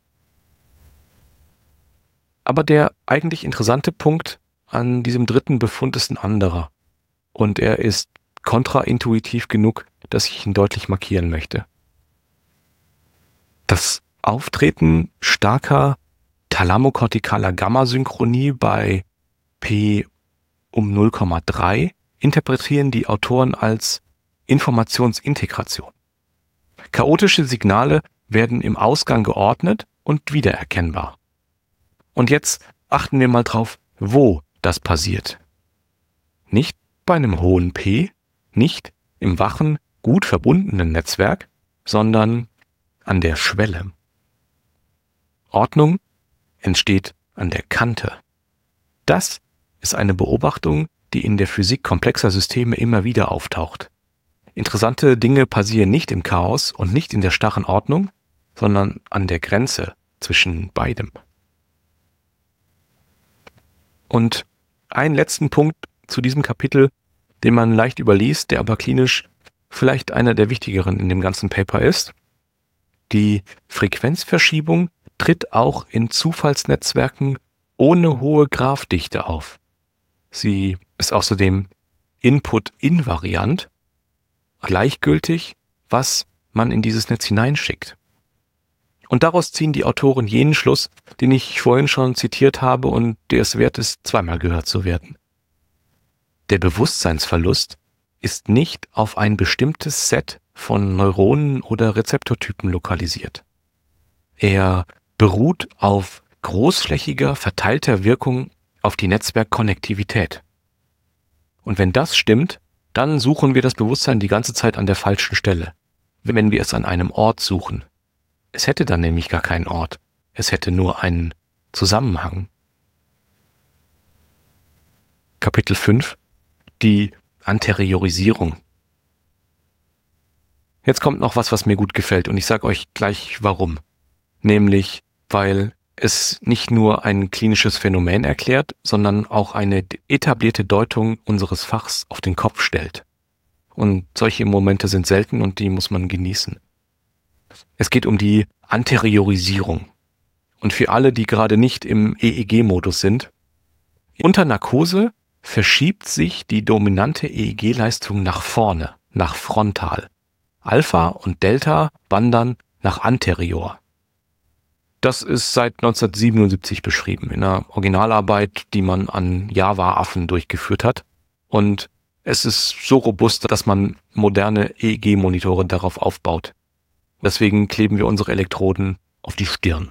Aber der eigentlich interessante Punkt an diesem dritten Befund ist ein anderer. Und er ist kontraintuitiv genug, dass ich ihn deutlich markieren möchte. Das Auftreten starker thalamokortikaler Gammasynchronie bei P um null Komma drei interpretieren die Autoren als Informationsintegration. Chaotische Signale werden im Ausgang geordnet und wiedererkennbar. Und jetzt achten wir mal drauf, wo das passiert. Nicht bei einem hohen P, nicht im wachen, gut verbundenen Netzwerk, sondern an der Schwelle. Ordnung entsteht an der Kante. Das ist eine Beobachtung, die in der Physik komplexer Systeme immer wieder auftaucht. Interessante Dinge passieren nicht im Chaos und nicht in der starren Ordnung, sondern an der Grenze zwischen beidem. Und einen letzten Punkt zu diesem Kapitel, den man leicht überliest, der aber klinisch vielleicht einer der wichtigeren in dem ganzen Paper ist. Die Frequenzverschiebung tritt auch in Zufallsnetzwerken ohne hohe Graph-Dichte auf. Sie ist außerdem Input-invariant, gleichgültig, was man in dieses Netz hineinschickt. Und daraus ziehen die Autoren jenen Schluss, den ich vorhin schon zitiert habe und der es wert ist, zweimal gehört zu werden. Der Bewusstseinsverlust ist nicht auf ein bestimmtes Set von Neuronen oder Rezeptortypen lokalisiert. Er beruht auf großflächiger, verteilter Wirkung auf die Netzwerkkonnektivität. Und wenn das stimmt, dann suchen wir das Bewusstsein die ganze Zeit an der falschen Stelle, wenn wir es an einem Ort suchen. Es hätte dann nämlich gar keinen Ort, es hätte nur einen Zusammenhang. Kapitel fünf: Die Anteriorisierung. Jetzt kommt noch was, was mir gut gefällt und ich sage euch gleich warum. Nämlich, weil es nicht nur ein klinisches Phänomen erklärt, sondern auch eine etablierte Deutung unseres Fachs auf den Kopf stellt. Und solche Momente sind selten und die muss man genießen. Es geht um die Anteriorisierung. Und für alle, die gerade nicht im E E G-Modus sind, unter Narkose verschiebt sich die dominante E E G-Leistung nach vorne, nach frontal. Alpha und Delta wandern nach anterior. Das ist seit neunzehnhundertsiebenundsiebzig beschrieben, in einer Originalarbeit, die man an Java-Affen durchgeführt hat. Und es ist so robust, dass man moderne E E G-Monitore darauf aufbaut. Deswegen kleben wir unsere Elektroden auf die Stirn.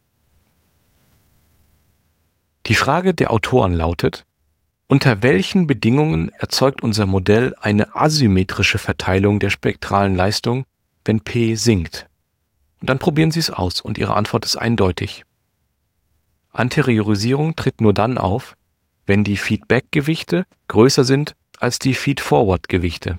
Die Frage der Autoren lautet: Unter welchen Bedingungen erzeugt unser Modell eine asymmetrische Verteilung der spektralen Leistung, wenn P sinkt? Und dann probieren Sie es aus und Ihre Antwort ist eindeutig. Anteriorisierung tritt nur dann auf, wenn die Feedback-Gewichte größer sind als die Feed-Forward-Gewichte.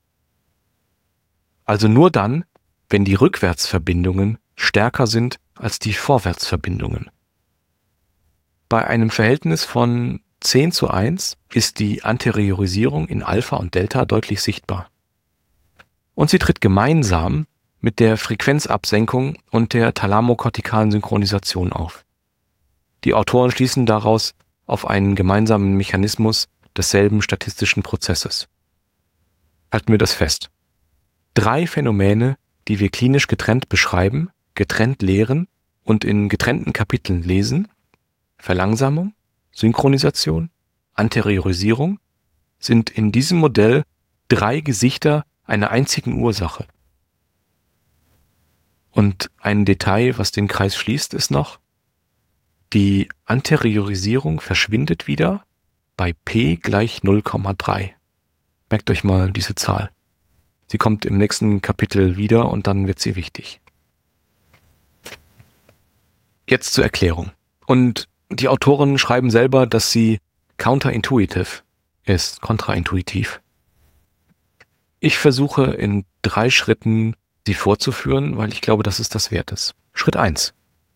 Also nur dann, wenn die Rückwärtsverbindungen stärker sind als die Vorwärtsverbindungen. Bei einem Verhältnis von zehn zu eins ist die Anteriorisierung in Alpha und Delta deutlich sichtbar. Und sie tritt gemeinsam mit der Frequenzabsenkung und der thalamokortikalen Synchronisation auf. Die Autoren schließen daraus auf einen gemeinsamen Mechanismus desselben statistischen Prozesses. Halten wir das fest. Drei Phänomene, die wir klinisch getrennt beschreiben, getrennt lehren und in getrennten Kapiteln lesen: Verlangsamung, Synchronisation, Anteriorisierung, sind in diesem Modell drei Gesichter einer einzigen Ursache. Und ein Detail, was den Kreis schließt, ist noch: Die Anteriorisierung verschwindet wieder bei P gleich null Komma drei. Merkt euch mal diese Zahl. Sie kommt im nächsten Kapitel wieder und dann wird sie wichtig. Jetzt zur Erklärung. Und die Autoren schreiben selber, dass sie counterintuitive ist, kontraintuitiv. Ich versuche in drei Schritten sie vorzuführen, weil ich glaube, dass es das wert ist. Schritt eins.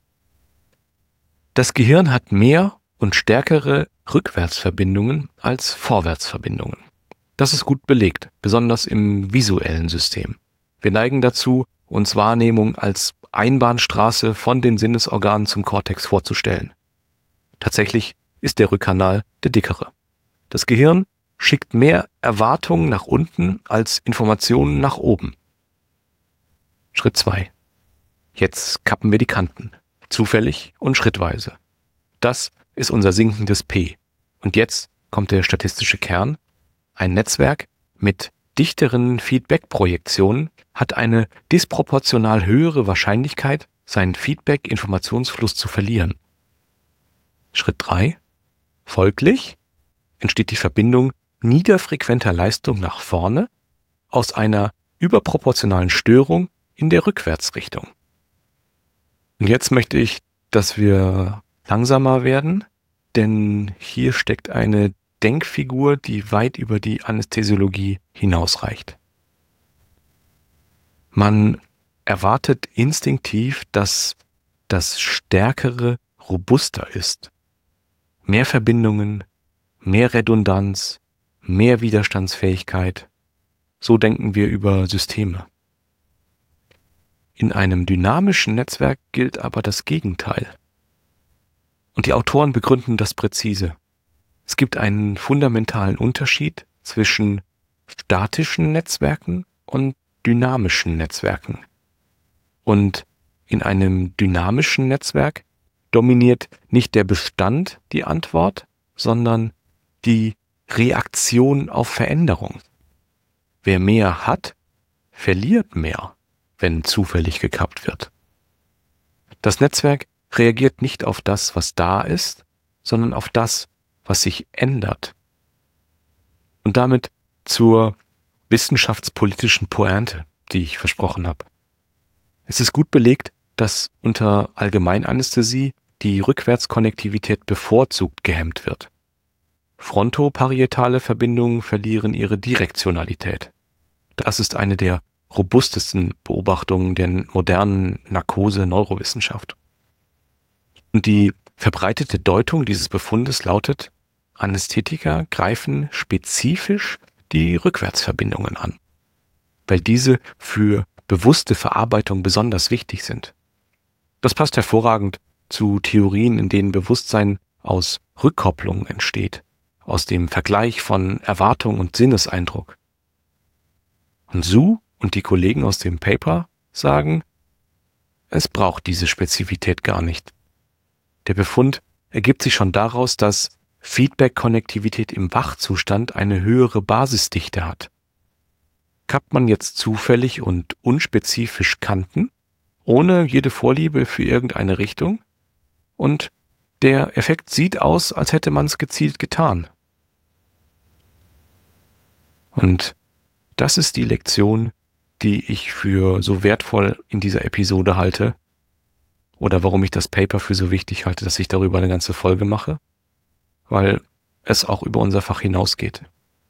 Das Gehirn hat mehr und stärkere Rückwärtsverbindungen als Vorwärtsverbindungen. Das ist gut belegt, besonders im visuellen System. Wir neigen dazu, uns Wahrnehmung als Einbahnstraße von den Sinnesorganen zum Kortex vorzustellen. Tatsächlich ist der Rückkanal der dickere. Das Gehirn schickt mehr Erwartungen nach unten als Informationen nach oben. Schritt zwei. Jetzt kappen wir die Kanten, zufällig und schrittweise. Das ist unser sinkendes P. Und jetzt kommt der statistische Kern. Ein Netzwerk mit dichteren Feedback-Projektionen hat eine disproportional höhere Wahrscheinlichkeit, seinen Feedback-Informationsfluss zu verlieren. Schritt drei. Folglich entsteht die Verbindung niederfrequenter Leistung nach vorne aus einer überproportionalen Störung in der Rückwärtsrichtung. Und jetzt möchte ich, dass wir langsamer werden, denn hier steckt eine Denkfigur, die weit über die Anästhesiologie hinausreicht. Man erwartet instinktiv, dass das Stärkere robuster ist. Mehr Verbindungen, mehr Redundanz, mehr Widerstandsfähigkeit. So denken wir über Systeme. In einem dynamischen Netzwerk gilt aber das Gegenteil. Und die Autoren begründen das präzise. Es gibt einen fundamentalen Unterschied zwischen statischen Netzwerken und dynamischen Netzwerken. Und In einem dynamischen Netzwerk dominiert nicht der Bestand die Antwort, sondern die Reaktion auf Veränderung. Wer mehr hat, verliert mehr, wenn zufällig gekappt wird. Das Netzwerk reagiert nicht auf das, was da ist, sondern auf das, was sich ändert. Und damit zur wissenschaftspolitischen Pointe, die ich versprochen habe. Es ist gut belegt, dass unter Allgemeinanästhesie die Rückwärtskonnektivität bevorzugt gehemmt wird. Frontoparietale Verbindungen verlieren ihre Direktionalität. Das ist eine der robustesten Beobachtungen der modernen Narkose-Neurowissenschaft. Und die verbreitete Deutung dieses Befundes lautet, Anästhetika greifen spezifisch die Rückwärtsverbindungen an, weil diese für bewusste Verarbeitung besonders wichtig sind. Das passt hervorragend zu Theorien, in denen Bewusstsein aus Rückkopplung entsteht, aus dem Vergleich von Erwartung und Sinneseindruck. Und Su und die Kollegen aus dem Paper sagen, es braucht diese Spezifität gar nicht. Der Befund ergibt sich schon daraus, dass Feedback-Konnektivität im Wachzustand eine höhere Basisdichte hat. Kappt man jetzt zufällig und unspezifisch Kanten, ohne jede Vorliebe für irgendeine Richtung, und der Effekt sieht aus, als hätte man es gezielt getan. Und das ist die Lektion, die ich für so wertvoll in dieser Episode halte, oder warum ich das Paper für so wichtig halte, dass ich darüber eine ganze Folge mache, weil es auch über unser Fach hinausgeht.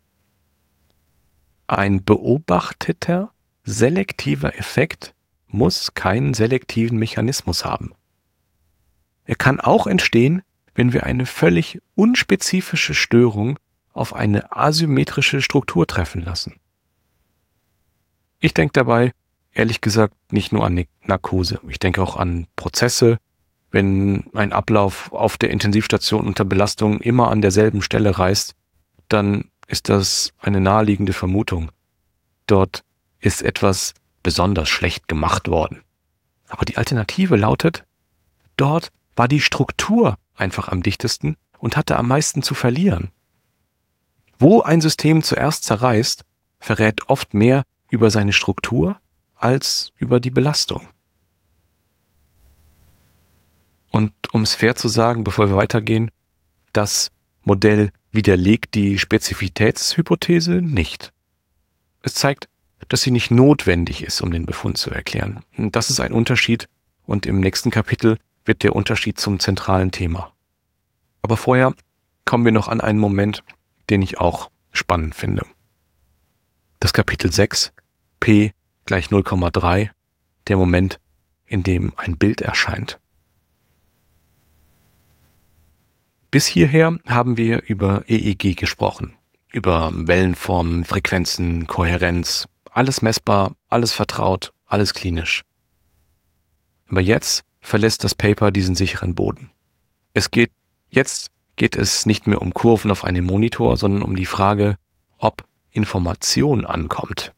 Ein beobachteter, selektiver Effekt muss keinen selektiven Mechanismus haben. Er kann auch entstehen, wenn wir eine völlig unspezifische Störung auf eine asymmetrische Struktur treffen lassen. Ich denke dabei, ehrlich gesagt, nicht nur an Narkose. Ich denke auch an Prozesse, wenn ein Ablauf auf der Intensivstation unter Belastung immer an derselben Stelle reißt, dann ist das eine naheliegende Vermutung. Dort ist etwas besonders schlecht gemacht worden. Aber die Alternative lautet, dort war die Struktur einfach am dichtesten und hatte am meisten zu verlieren. Wo ein System zuerst zerreißt, verrät oft mehr über seine Struktur als über die Belastung. Und um es fair zu sagen, bevor wir weitergehen, das Modell widerlegt die Spezifitätshypothese nicht. Es zeigt, dass sie nicht notwendig ist, um den Befund zu erklären. Und das ist ein Unterschied, und im nächsten Kapitel wird der Unterschied zum zentralen Thema. Aber vorher kommen wir noch an einen Moment, den ich auch spannend finde. Das Kapitel sechs, P gleich null Komma drei, der Moment, in dem ein Bild erscheint. Bis hierher haben wir über E E G gesprochen, über Wellenformen, Frequenzen, Kohärenz, alles messbar, alles vertraut, alles klinisch. Aber jetzt verlässt das Paper diesen sicheren Boden. Es geht, jetzt geht es nicht mehr um Kurven auf einem Monitor, sondern um die Frage, ob Information ankommt.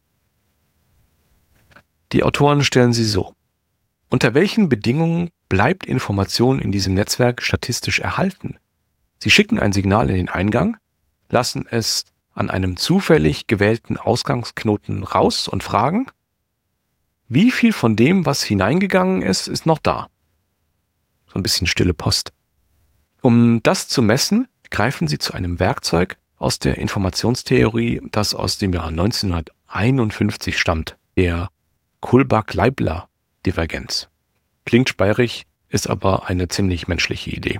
Die Autoren stellen sie so: Unter welchen Bedingungen bleibt Information in diesem Netzwerk statistisch erhalten? Sie schicken ein Signal in den Eingang, lassen es an einem zufällig gewählten Ausgangsknoten raus und fragen, wie viel von dem, was hineingegangen ist, ist noch da? So ein bisschen stille Post. Um das zu messen, greifen sie zu einem Werkzeug aus der Informationstheorie, das aus dem Jahr neunzehnhunderteinundfünfzig stammt, der Kullback-Leibler-Divergenz. Klingt speierig, ist aber eine ziemlich menschliche Idee.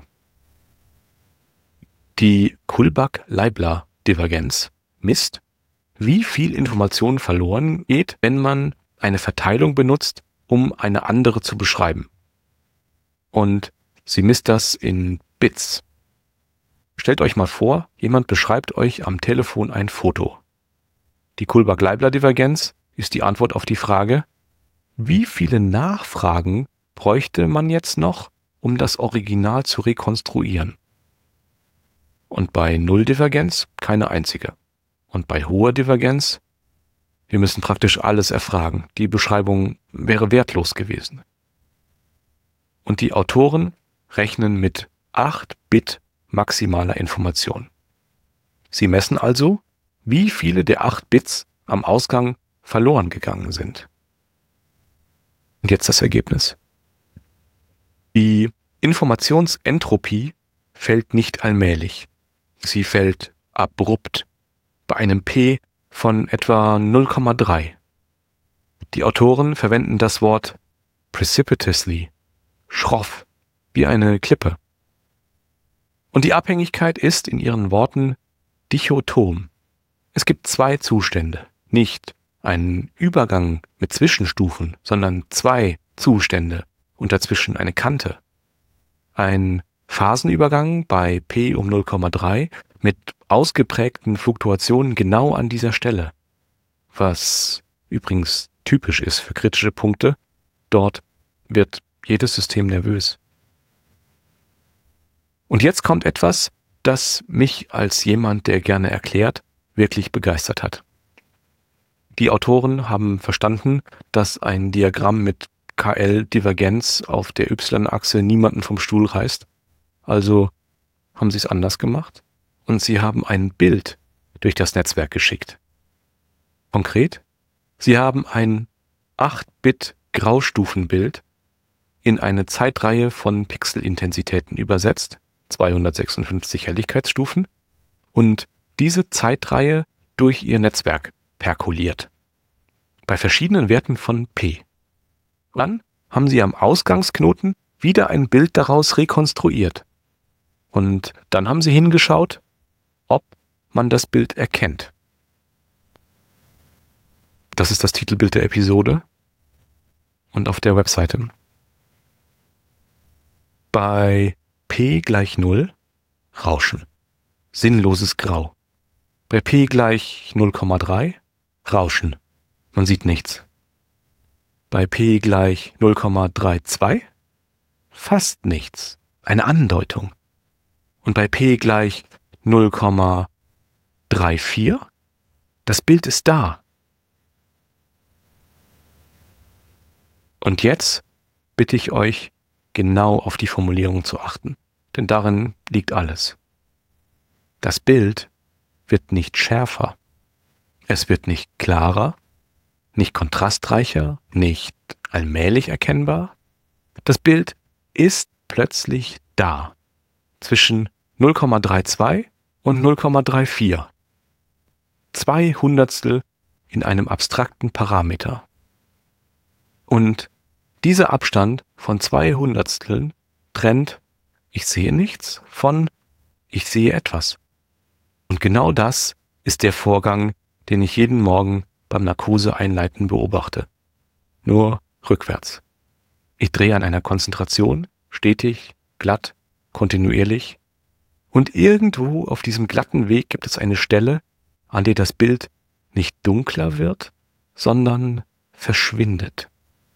Die Kullback-Leibler-Divergenz misst, wie viel Information verloren geht, wenn man eine Verteilung benutzt, um eine andere zu beschreiben. Und sie misst das in Bits. Stellt euch mal vor, jemand beschreibt euch am Telefon ein Foto. Die Kullback-Leibler-Divergenz ist die Antwort auf die Frage, wie viele Nachfragen bräuchte man jetzt noch, um das Original zu rekonstruieren? Und bei Null-Divergenz keine einzige. Und bei hoher Divergenz, wir müssen praktisch alles erfragen. Die Beschreibung wäre wertlos gewesen. Und die Autoren rechnen mit acht Bit maximaler Information. Sie messen also, wie viele der acht Bits am Ausgang verloren gegangen sind. Und jetzt das Ergebnis. Die Informationsentropie fällt nicht allmählich. Sie fällt abrupt bei einem P von etwa null Komma drei. Die Autoren verwenden das Wort precipitously, schroff, wie eine Klippe. Und die Abhängigkeit ist in ihren Worten dichotom. Es gibt zwei Zustände, nicht einen Übergang mit Zwischenstufen, sondern zwei Zustände und dazwischen eine Kante. Ein Phasenübergang bei P um null Komma drei mit ausgeprägten Fluktuationen genau an dieser Stelle, was übrigens typisch ist für kritische Punkte. Dort wird jedes System nervös. Und jetzt kommt etwas, das mich als jemand, der gerne erklärt, wirklich begeistert hat. Die Autoren haben verstanden, dass ein Diagramm mit K L-Divergenz auf der Y-Achse niemanden vom Stuhl reißt. Also haben sie es anders gemacht und sie haben ein Bild durch das Netzwerk geschickt. Konkret, sie haben ein acht Bit Graustufenbild in eine Zeitreihe von Pixelintensitäten übersetzt, zweihundertsechsundfünfzig Helligkeitsstufen, und diese Zeitreihe durch ihr Netzwerk perkuliert. Bei verschiedenen Werten von P. Dann haben sie am Ausgangsknoten wieder ein Bild daraus rekonstruiert. Und dann haben sie hingeschaut, ob man das Bild erkennt. Das ist das Titelbild der Episode und auf der Webseite. Bei P gleich null, Rauschen, sinnloses Grau. Bei P gleich null Komma drei, Rauschen, man sieht nichts. Bei P gleich null Komma zweiunddreißig, fast nichts, eine Andeutung. Und bei P gleich null Komma vierunddreißig, das Bild ist da. Und jetzt bitte ich euch, genau auf die Formulierung zu achten, denn darin liegt alles. Das Bild wird nicht schärfer, es wird nicht klarer, nicht kontrastreicher, nicht allmählich erkennbar. Das Bild ist plötzlich da, zwischen null Komma zweiunddreißig und null Komma vierunddreißig. Zwei Hundertstel in einem abstrakten Parameter. Und dieser Abstand von zwei Hundertsteln trennt ich sehe nichts von ich sehe etwas. Und genau das ist der Vorgang, den ich jeden Morgen beim Narkose-Einleiten beobachte. Nur rückwärts. Ich drehe an einer Konzentration, stetig, glatt, kontinuierlich. Und irgendwo auf diesem glatten Weg gibt es eine Stelle, an der das Bild nicht dunkler wird, sondern verschwindet.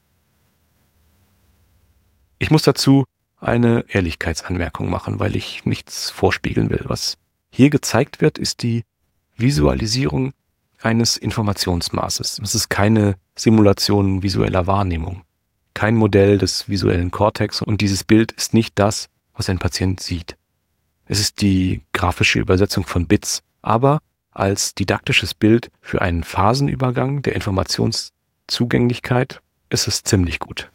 Ich muss dazu eine Ehrlichkeitsanmerkung machen, weil ich nichts vorspiegeln will. Was hier gezeigt wird, ist die Visualisierung eines Informationsmaßes. Es ist keine Simulation visueller Wahrnehmung, kein Modell des visuellen Kortex, und dieses Bild ist nicht das, was ein Patient sieht. Es ist die grafische Übersetzung von Bits, aber als didaktisches Bild für einen Phasenübergang der Informationszugänglichkeit ist es ziemlich gut.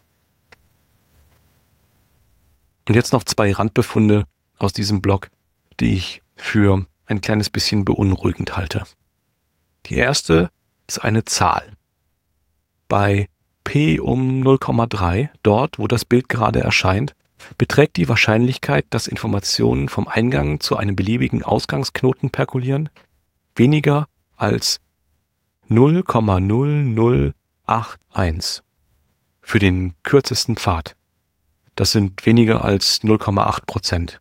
Und jetzt noch zwei Randbefunde aus diesem Blog, die ich für ein kleines bisschen beunruhigend halte. Die erste ist eine Zahl. Bei P um null Komma drei, dort wo das Bild gerade erscheint, beträgt die Wahrscheinlichkeit, dass Informationen vom Eingang zu einem beliebigen Ausgangsknoten perkulieren, weniger als null Komma null null acht eins für den kürzesten Pfad. Das sind weniger als null Komma acht Prozent.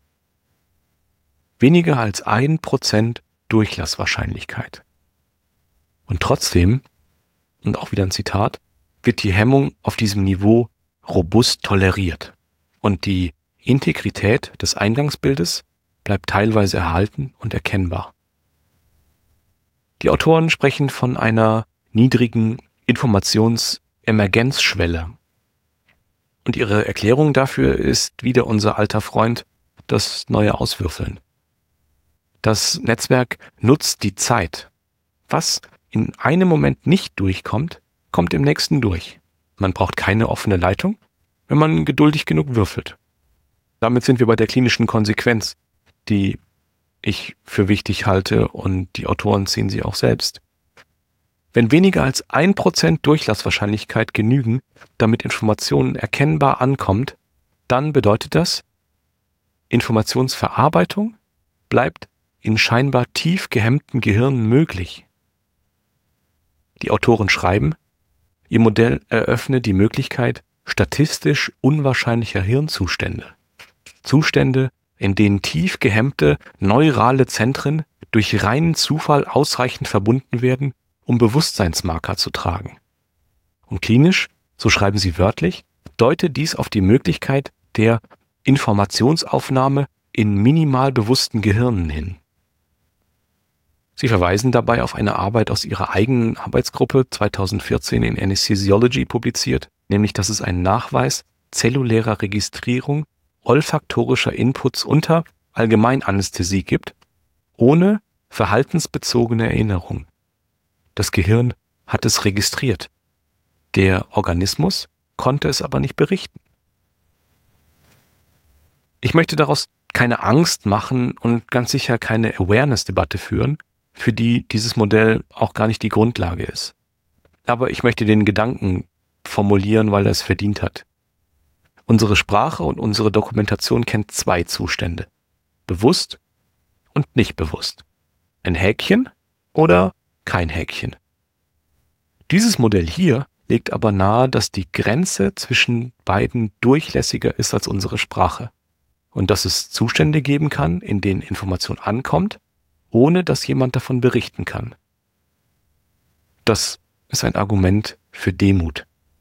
Weniger als ein Prozent Durchlasswahrscheinlichkeit. Und trotzdem, und auch wieder ein Zitat, wird die Hemmung auf diesem Niveau robust toleriert. Und die Integrität des Eingangsbildes bleibt teilweise erhalten und erkennbar. Die Autoren sprechen von einer niedrigen Informationsemergenzschwelle. Und ihre Erklärung dafür ist wieder unser alter Freund, das neue Auswürfeln. Das Netzwerk nutzt die Zeit. Was in einem Moment nicht durchkommt, kommt im nächsten durch. Man braucht keine offene Leitung, wenn man geduldig genug würfelt. Damit sind wir bei der klinischen Konsequenz, die ich für wichtig halte, und die Autoren ziehen sie auch selbst. Wenn weniger als ein Prozent Durchlasswahrscheinlichkeit genügen, damit Informationen erkennbar ankommt, dann bedeutet das, Informationsverarbeitung bleibt in scheinbar tief gehemmten Gehirnen möglich. Die Autoren schreiben, ihr Modell eröffne die Möglichkeit statistisch unwahrscheinlicher Hirnzustände. Zustände, in denen tief gehemmte neurale Zentren durch reinen Zufall ausreichend verbunden werden, um Bewusstseinsmarker zu tragen. Und klinisch, so schreiben sie wörtlich, deutet dies auf die Möglichkeit der Informationsaufnahme in minimal bewussten Gehirnen hin. Sie verweisen dabei auf eine Arbeit aus ihrer eigenen Arbeitsgruppe zweitausendvierzehn in Anesthesiology publiziert, nämlich dass es einen Nachweis zellulärer Registrierung olfaktorischer Inputs unter Allgemeinanästhesie gibt, ohne verhaltensbezogene Erinnerung. Das Gehirn hat es registriert. Der Organismus konnte es aber nicht berichten. Ich möchte daraus keine Angst machen und ganz sicher keine Awareness-Debatte führen, für die dieses Modell auch gar nicht die Grundlage ist. Aber ich möchte den Gedanken formulieren, weil er es verdient hat. Unsere Sprache und unsere Dokumentation kennt zwei Zustände. Bewusst und nicht bewusst. Ein Häkchen oder kein Häkchen. Dieses Modell hier legt aber nahe, dass die Grenze zwischen beiden durchlässiger ist als unsere Sprache und dass es Zustände geben kann, in denen Information ankommt, ohne dass jemand davon berichten kann. Das ist ein Argument für Demut.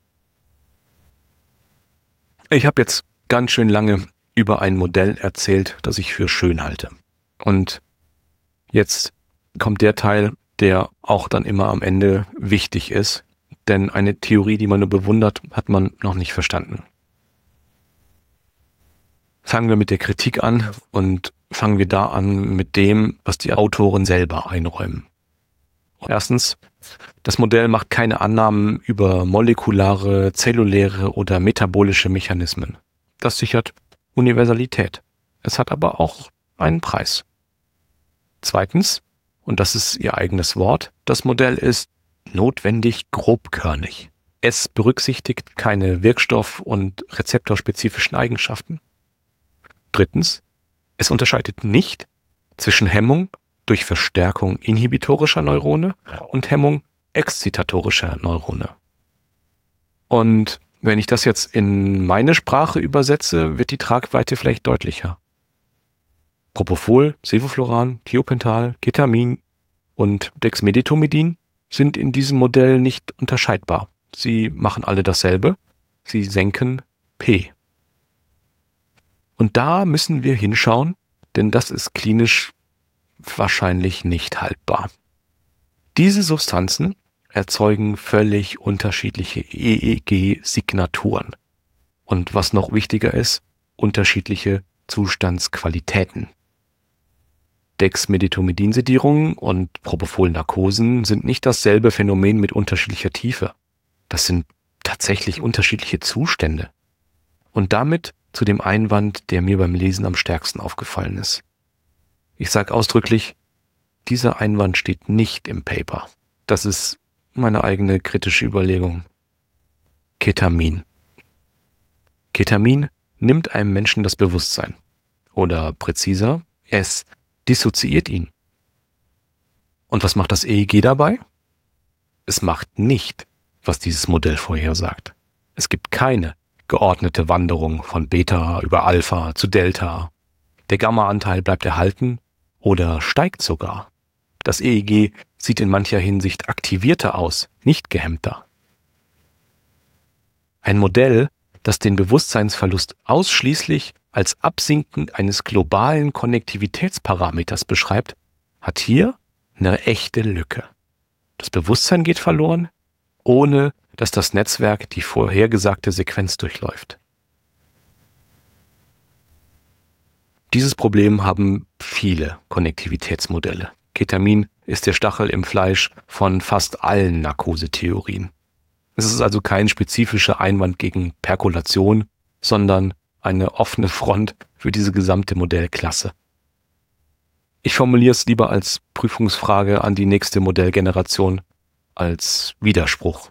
Ich habe jetzt ganz schön lange über ein Modell erzählt, das ich für schön halte. Und jetzt kommt der Teil, der auch dann immer am Ende wichtig ist, denn eine Theorie, die man nur bewundert, hat man noch nicht verstanden. Fangen wir mit der Kritik an und fangen wir da an mit dem, was die Autoren selber einräumen. Erstens, das Modell macht keine Annahmen über molekulare, zelluläre oder metabolische Mechanismen. Das sichert Universalität. Es hat aber auch einen Preis. Zweitens, und das ist ihr eigenes Wort, das Modell ist notwendig grobkörnig. Es berücksichtigt keine Wirkstoff- und rezeptorspezifischen Eigenschaften. Drittens, es unterscheidet nicht zwischen Hemmung durch Verstärkung inhibitorischer Neurone und Hemmung exzitatorischer Neurone. Und wenn ich das jetzt in meine Sprache übersetze, wird die Tragweite vielleicht deutlicher. Propofol, Sevofluran, Thiopental, Ketamin und Dexmedetomidin sind in diesem Modell nicht unterscheidbar. Sie machen alle dasselbe. Sie senken P. Und da müssen wir hinschauen, denn das ist klinisch wahrscheinlich nicht haltbar. Diese Substanzen erzeugen völlig unterschiedliche E E G-Signaturen. Und was noch wichtiger ist, unterschiedliche Zustandsqualitäten. Dexmedetomidin-Sedierungen und Propofol-Narkosen sind nicht dasselbe Phänomen mit unterschiedlicher Tiefe. Das sind tatsächlich unterschiedliche Zustände. Und damit zu dem Einwand, der mir beim Lesen am stärksten aufgefallen ist. Ich sage ausdrücklich, dieser Einwand steht nicht im Paper. Das ist meine eigene kritische Überlegung. Ketamin. Ketamin nimmt einem Menschen das Bewusstsein. Oder präziser, es dissoziiert ihn. Und was macht das E E G dabei? Es macht nicht, was dieses Modell vorhersagt. Es gibt keine geordnete Wanderung von Beta über Alpha zu Delta. Der Gamma-Anteil bleibt erhalten oder steigt sogar. Das E E G sieht in mancher Hinsicht aktivierter aus, nicht gehemmter. Ein Modell, das den Bewusstseinsverlust ausschließlich als Absinken eines globalen Konnektivitätsparameters beschreibt, hat hier eine echte Lücke. Das Bewusstsein geht verloren, ohne dass das Netzwerk die vorhergesagte Sequenz durchläuft. Dieses Problem haben viele Konnektivitätsmodelle. Ketamin ist der Stachel im Fleisch von fast allen Narkosetheorien. Es ist also kein spezifischer Einwand gegen Perkulation, sondern eine offene Front für diese gesamte Modellklasse. Ich formuliere es lieber als Prüfungsfrage an die nächste Modellgeneration, als Widerspruch.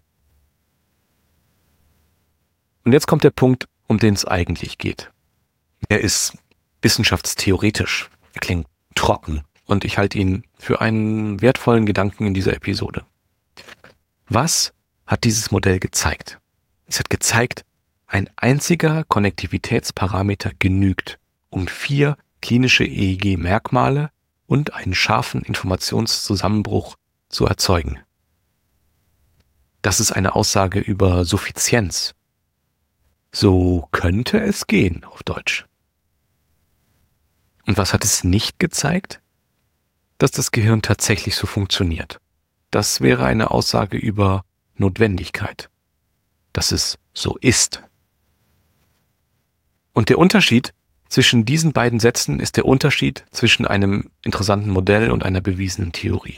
Und jetzt kommt der Punkt, um den es eigentlich geht. Er ist wissenschaftstheoretisch, er klingt trocken und ich halte ihn für einen wertvollen Gedanken in dieser Episode. Was hat dieses Modell gezeigt? Es hat gezeigt, ein einziger Konnektivitätsparameter genügt, um vier klinische E E G-Merkmale und einen scharfen Informationszusammenbruch zu erzeugen. Das ist eine Aussage über Suffizienz. So könnte es gehen, auf Deutsch. Und was hat es nicht gezeigt? Dass das Gehirn tatsächlich so funktioniert. Das wäre eine Aussage über Notwendigkeit. Dass es so ist. Und der Unterschied zwischen diesen beiden Sätzen ist der Unterschied zwischen einem interessanten Modell und einer bewiesenen Theorie.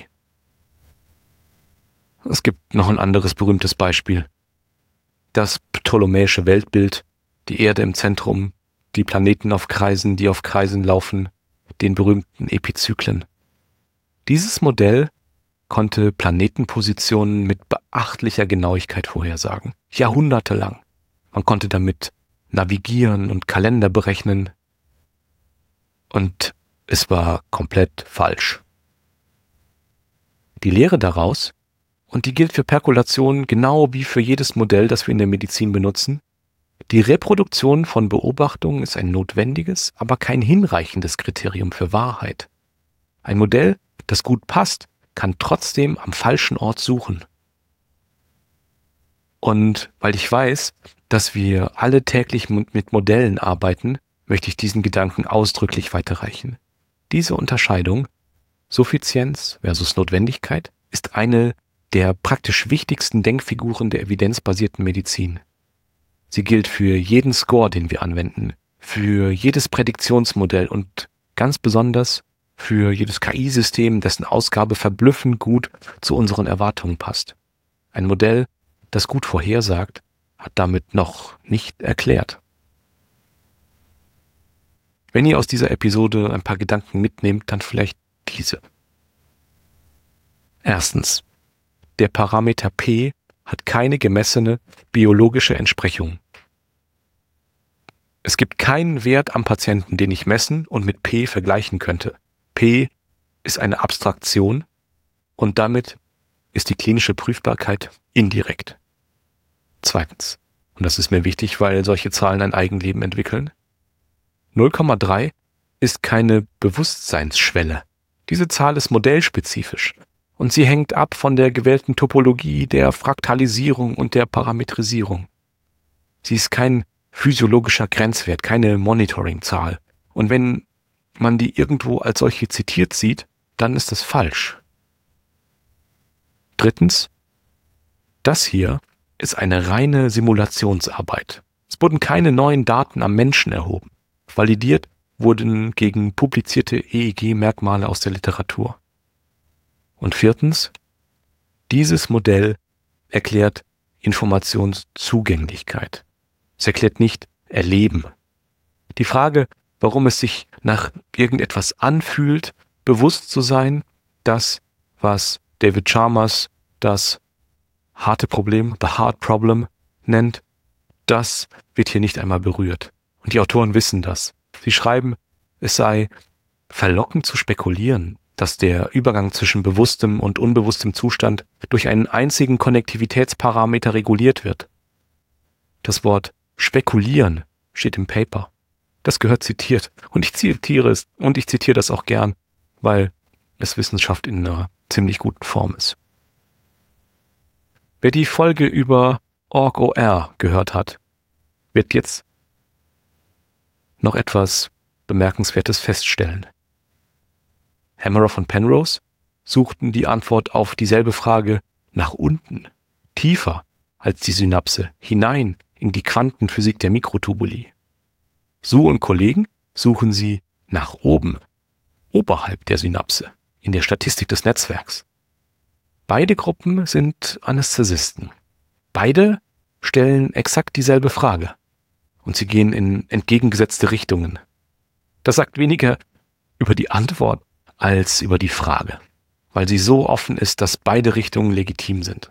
Es gibt noch ein anderes berühmtes Beispiel. Das ptolemäische Weltbild, die Erde im Zentrum, die Planeten auf Kreisen, die auf Kreisen laufen, den berühmten Epizyklen. Dieses Modell konnte Planetenpositionen mit beachtlicher Genauigkeit vorhersagen, jahrhundertelang. Man konnte damit navigieren und Kalender berechnen. Und es war komplett falsch. Die Lehre daraus, und die gilt für Perkulation genau wie für jedes Modell, das wir in der Medizin benutzen, die Reproduktion von Beobachtungen ist ein notwendiges, aber kein hinreichendes Kriterium für Wahrheit. Ein Modell, das gut passt, kann trotzdem am falschen Ort suchen. Und weil ich weiß, dass wir alle täglich mit Modellen arbeiten, möchte ich diesen Gedanken ausdrücklich weiterreichen. Diese Unterscheidung, Suffizienz versus Notwendigkeit, ist eine der praktisch wichtigsten Denkfiguren der evidenzbasierten Medizin. Sie gilt für jeden Score, den wir anwenden, für jedes Prädiktionsmodell und ganz besonders für jedes K I-System, dessen Ausgabe verblüffend gut zu unseren Erwartungen passt. Ein Modell, das gut vorhersagt, hat damit noch nicht erklärt. Wenn ihr aus dieser Episode ein paar Gedanken mitnehmt, dann vielleicht diese. Erstens. Der Parameter P hat keine gemessene biologische Entsprechung. Es gibt keinen Wert am Patienten, den ich messen und mit P vergleichen könnte. P ist eine Abstraktion und damit ist die klinische Prüfbarkeit indirekt. Zweitens, und das ist mir wichtig, weil solche Zahlen ein Eigenleben entwickeln, null Komma drei ist keine Bewusstseinsschwelle. Diese Zahl ist modellspezifisch. Und sie hängt ab von der gewählten Topologie, der Fraktalisierung und der Parametrisierung. Sie ist kein physiologischer Grenzwert, keine Monitoring-Zahl. Und wenn man die irgendwo als solche zitiert sieht, dann ist das falsch. Drittens, das hier ist eine reine Simulationsarbeit. Es wurden keine neuen Daten am Menschen erhoben. Validiert wurden gegen publizierte E E G-Merkmale aus der Literatur. Und viertens, dieses Modell erklärt Informationszugänglichkeit. Es erklärt nicht Erleben. Die Frage, warum es sich nach irgendetwas anfühlt, bewusst zu sein, das, was David Chalmers das harte Problem, the hard problem, nennt, das wird hier nicht einmal berührt. Und die Autoren wissen das. Sie schreiben, es sei verlockend zu spekulieren, dass der Übergang zwischen bewusstem und unbewusstem Zustand durch einen einzigen Konnektivitätsparameter reguliert wird. Das Wort spekulieren steht im Paper. Das gehört zitiert. Und ich zitiere es, und ich zitiere das auch gern, weil es Wissenschaft in einer ziemlich guten Form ist. Wer die Folge über Org-O-R gehört hat, wird jetzt noch etwas Bemerkenswertes feststellen. Hameroff und Penrose suchten die Antwort auf dieselbe Frage nach unten, tiefer als die Synapse, hinein in die Quantenphysik der Mikrotubuli. Su und Kollegen suchen sie nach oben, oberhalb der Synapse, in der Statistik des Netzwerks. Beide Gruppen sind Anästhesisten. Beide stellen exakt dieselbe Frage und sie gehen in entgegengesetzte Richtungen. Das sagt weniger über die Antwort als über die Frage, weil sie so offen ist, dass beide Richtungen legitim sind.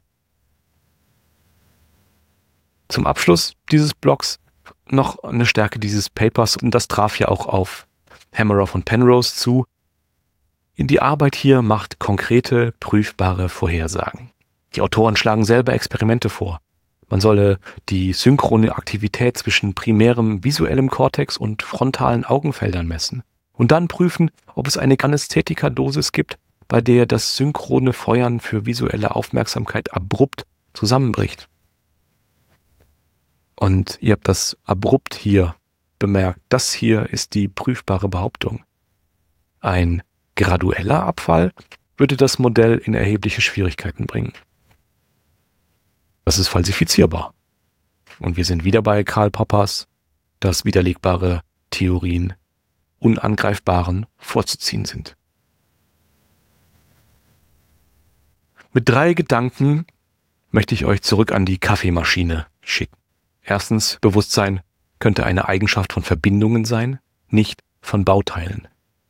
Zum Abschluss dieses Blogs noch eine Stärke dieses Papers, und das traf ja auch auf Hameroff und Penrose zu. Die Arbeit hier macht konkrete, prüfbare Vorhersagen. Die Autoren schlagen selber Experimente vor. Man solle die synchrone Aktivität zwischen primärem visuellem Kortex und frontalen Augenfeldern messen und dann prüfen, ob es eine Anästhetika-Dosis gibt, bei der das synchrone Feuern für visuelle Aufmerksamkeit abrupt zusammenbricht. Und ihr habt das abrupt hier bemerkt. Das hier ist die prüfbare Behauptung. Ein gradueller Abfall würde das Modell in erhebliche Schwierigkeiten bringen. Das ist falsifizierbar. Und wir sind wieder bei Karl Poppers, dass widerlegbare Theorien unangreifbaren vorzuziehen sind. Mit drei Gedanken möchte ich euch zurück an die Kaffeemaschine schicken. Erstens, Bewusstsein könnte eine Eigenschaft von Verbindungen sein, nicht von Bauteilen.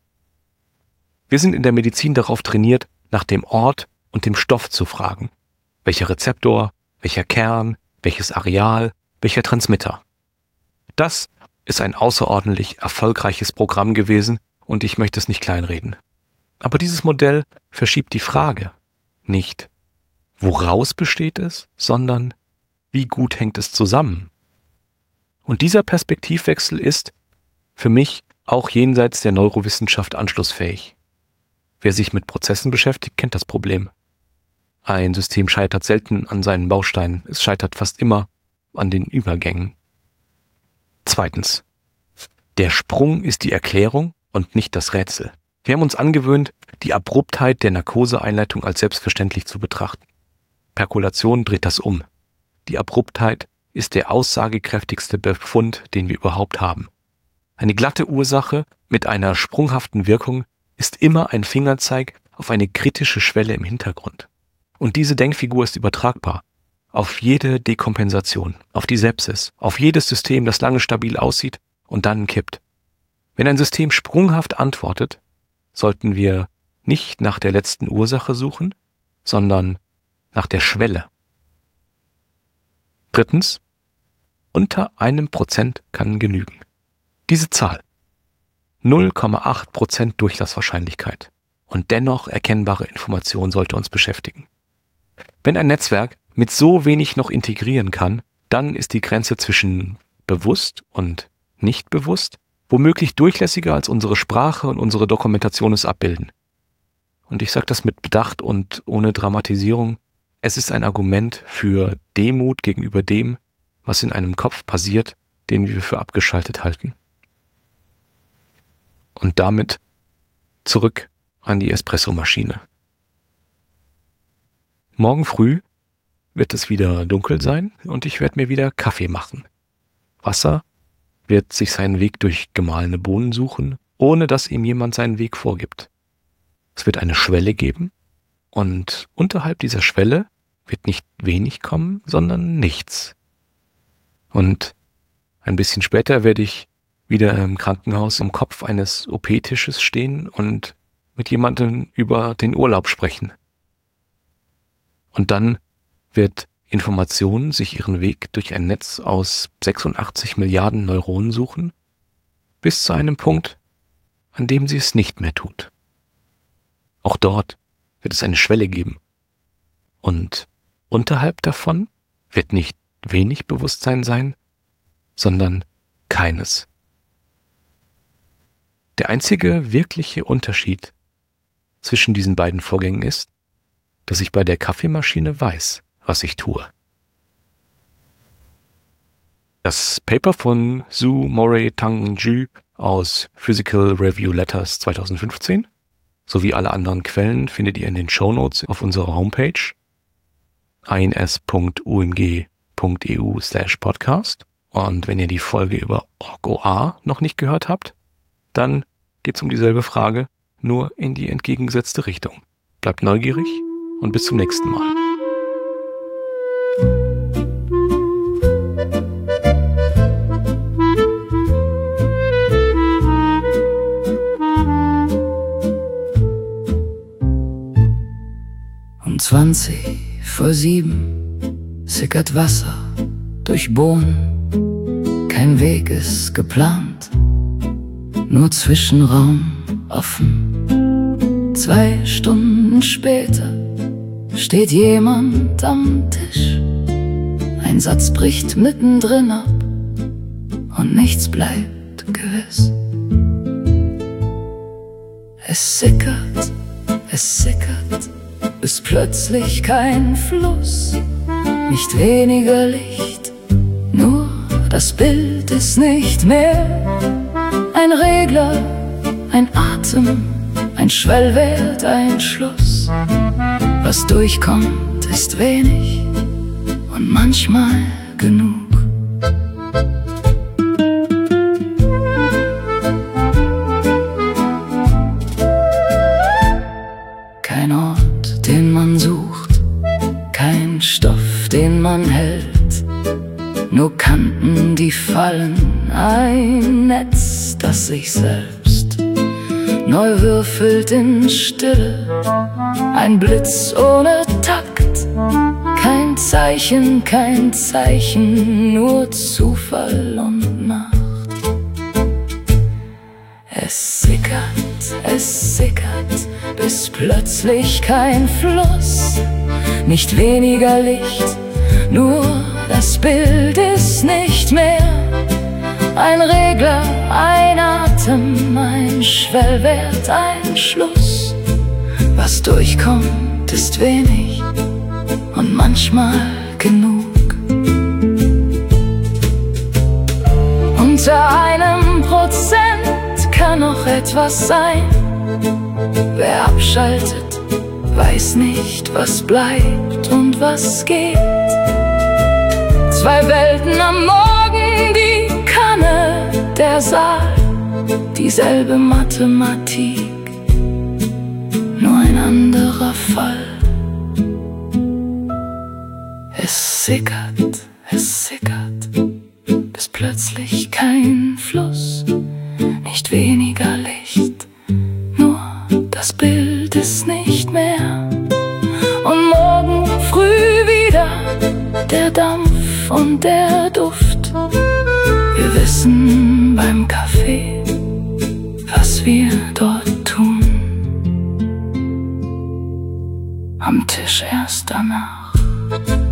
Wir sind in der Medizin darauf trainiert, nach dem Ort und dem Stoff zu fragen. Welcher Rezeptor, welcher Kern, welches Areal, welcher Transmitter. Das ist ein außerordentlich erfolgreiches Programm gewesen und ich möchte es nicht kleinreden. Aber dieses Modell verschiebt die Frage nicht, woraus besteht es, sondern wie gut hängt es zusammen? Und dieser Perspektivwechsel ist für mich auch jenseits der Neurowissenschaft anschlussfähig. Wer sich mit Prozessen beschäftigt, kennt das Problem. Ein System scheitert selten an seinen Bausteinen, es scheitert fast immer an den Übergängen. Zweitens, der Sprung ist die Erklärung und nicht das Rätsel. Wir haben uns angewöhnt, die Abruptheit der Narkoseeinleitung als selbstverständlich zu betrachten. Perkulation dreht das um. Die Abruptheit ist der aussagekräftigste Befund, den wir überhaupt haben. Eine glatte Ursache mit einer sprunghaften Wirkung ist immer ein Fingerzeig auf eine kritische Schwelle im Hintergrund. Und diese Denkfigur ist übertragbar auf jede Dekompensation, auf die Sepsis, auf jedes System, das lange stabil aussieht und dann kippt. Wenn ein System sprunghaft antwortet, sollten wir nicht nach der letzten Ursache suchen, sondern nach der Schwelle. Drittens, unter einem Prozent kann genügen. Diese Zahl, null Komma acht Prozent Durchlasswahrscheinlichkeit und dennoch erkennbare Information sollte uns beschäftigen. Wenn ein Netzwerk mit so wenig noch integrieren kann, dann ist die Grenze zwischen bewusst und nicht bewusst womöglich durchlässiger als unsere Sprache und unsere Dokumentation es abbilden. Und ich sage das mit Bedacht und ohne Dramatisierung. Es ist ein Argument für Demut gegenüber dem, was in einem Kopf passiert, den wir für abgeschaltet halten. Und damit zurück an die Espressomaschine. Morgen früh wird es wieder dunkel sein und ich werde mir wieder Kaffee machen. Wasser wird sich seinen Weg durch gemahlene Bohnen suchen, ohne dass ihm jemand seinen Weg vorgibt. Es wird eine Schwelle geben und unterhalb dieser Schwelle wird nicht wenig kommen, sondern nichts. Und ein bisschen später werde ich wieder im Krankenhaus am Kopf eines O P-Tisches stehen und mit jemandem über den Urlaub sprechen. Und dann wird Information sich ihren Weg durch ein Netz aus sechsundachtzig Milliarden Neuronen suchen, bis zu einem Punkt, an dem sie es nicht mehr tut. Auch dort wird es eine Schwelle geben. Und unterhalb davon wird nicht wenig Bewusstsein sein, sondern keines. Der einzige wirkliche Unterschied zwischen diesen beiden Vorgängen ist, dass ich bei der Kaffeemaschine weiß, was ich tue. Das Paper von Zhu, Morey, Tang und Zhu aus Physical Review Letters zweitausendfünfzehn sowie alle anderen Quellen findet ihr in den Shownotes auf unserer Homepage a n s punkt u m g punkt e u slash podcast. Und wenn ihr die Folge über O R G O A noch nicht gehört habt, dann geht es um dieselbe Frage, nur in die entgegengesetzte Richtung. Bleibt neugierig und bis zum nächsten Mal. Um zwanzig vor sieben sickert Wasser durch Bohnen. Kein Weg ist geplant, nur Zwischenraum offen. Zwei Stunden später steht jemand am Tisch. Ein Satz bricht mittendrin ab und nichts bleibt gewiss. Es sickert, es sickert, bis plötzlich kein Fluss, nicht weniger Licht, nur das Bild ist nicht mehr. Ein Regler, ein Atem, ein Schwellwert, ein Schluss. Was durchkommt, ist wenig und manchmal genug. Kein Ort, den man sucht, kein Stoff, den man hält, nur Kanten, die fallen, ein Netz, das sich selbst neu würfelt in Stille, ein Blitz ohne Takt, kein Zeichen, kein Zeichen, nur Zufall und Nacht. Es sickert, es sickert, bis plötzlich kein Fluss, nicht weniger Licht, nur das Bild ist nicht mehr. Ein Regler, ein Atem, ein Schwellwert, ein Schluss. Was durchkommt, ist wenig und manchmal genug. Unter einem Prozent kann noch etwas sein. Wer abschaltet, weiß nicht, was bleibt und was geht. Zwei Welten am Morgen, die Kanne, der Saal, dieselbe Mathematik, nur ein anderer Fall. Es sickert, es sickert, bis plötzlich kein Fluss, nicht weniger Licht, nur das Bild ist nicht mehr. Und morgen früh wieder der Dampf und der Duft. Wir wissen beim Kaffee, was wir dort tun. Am Tisch erst danach.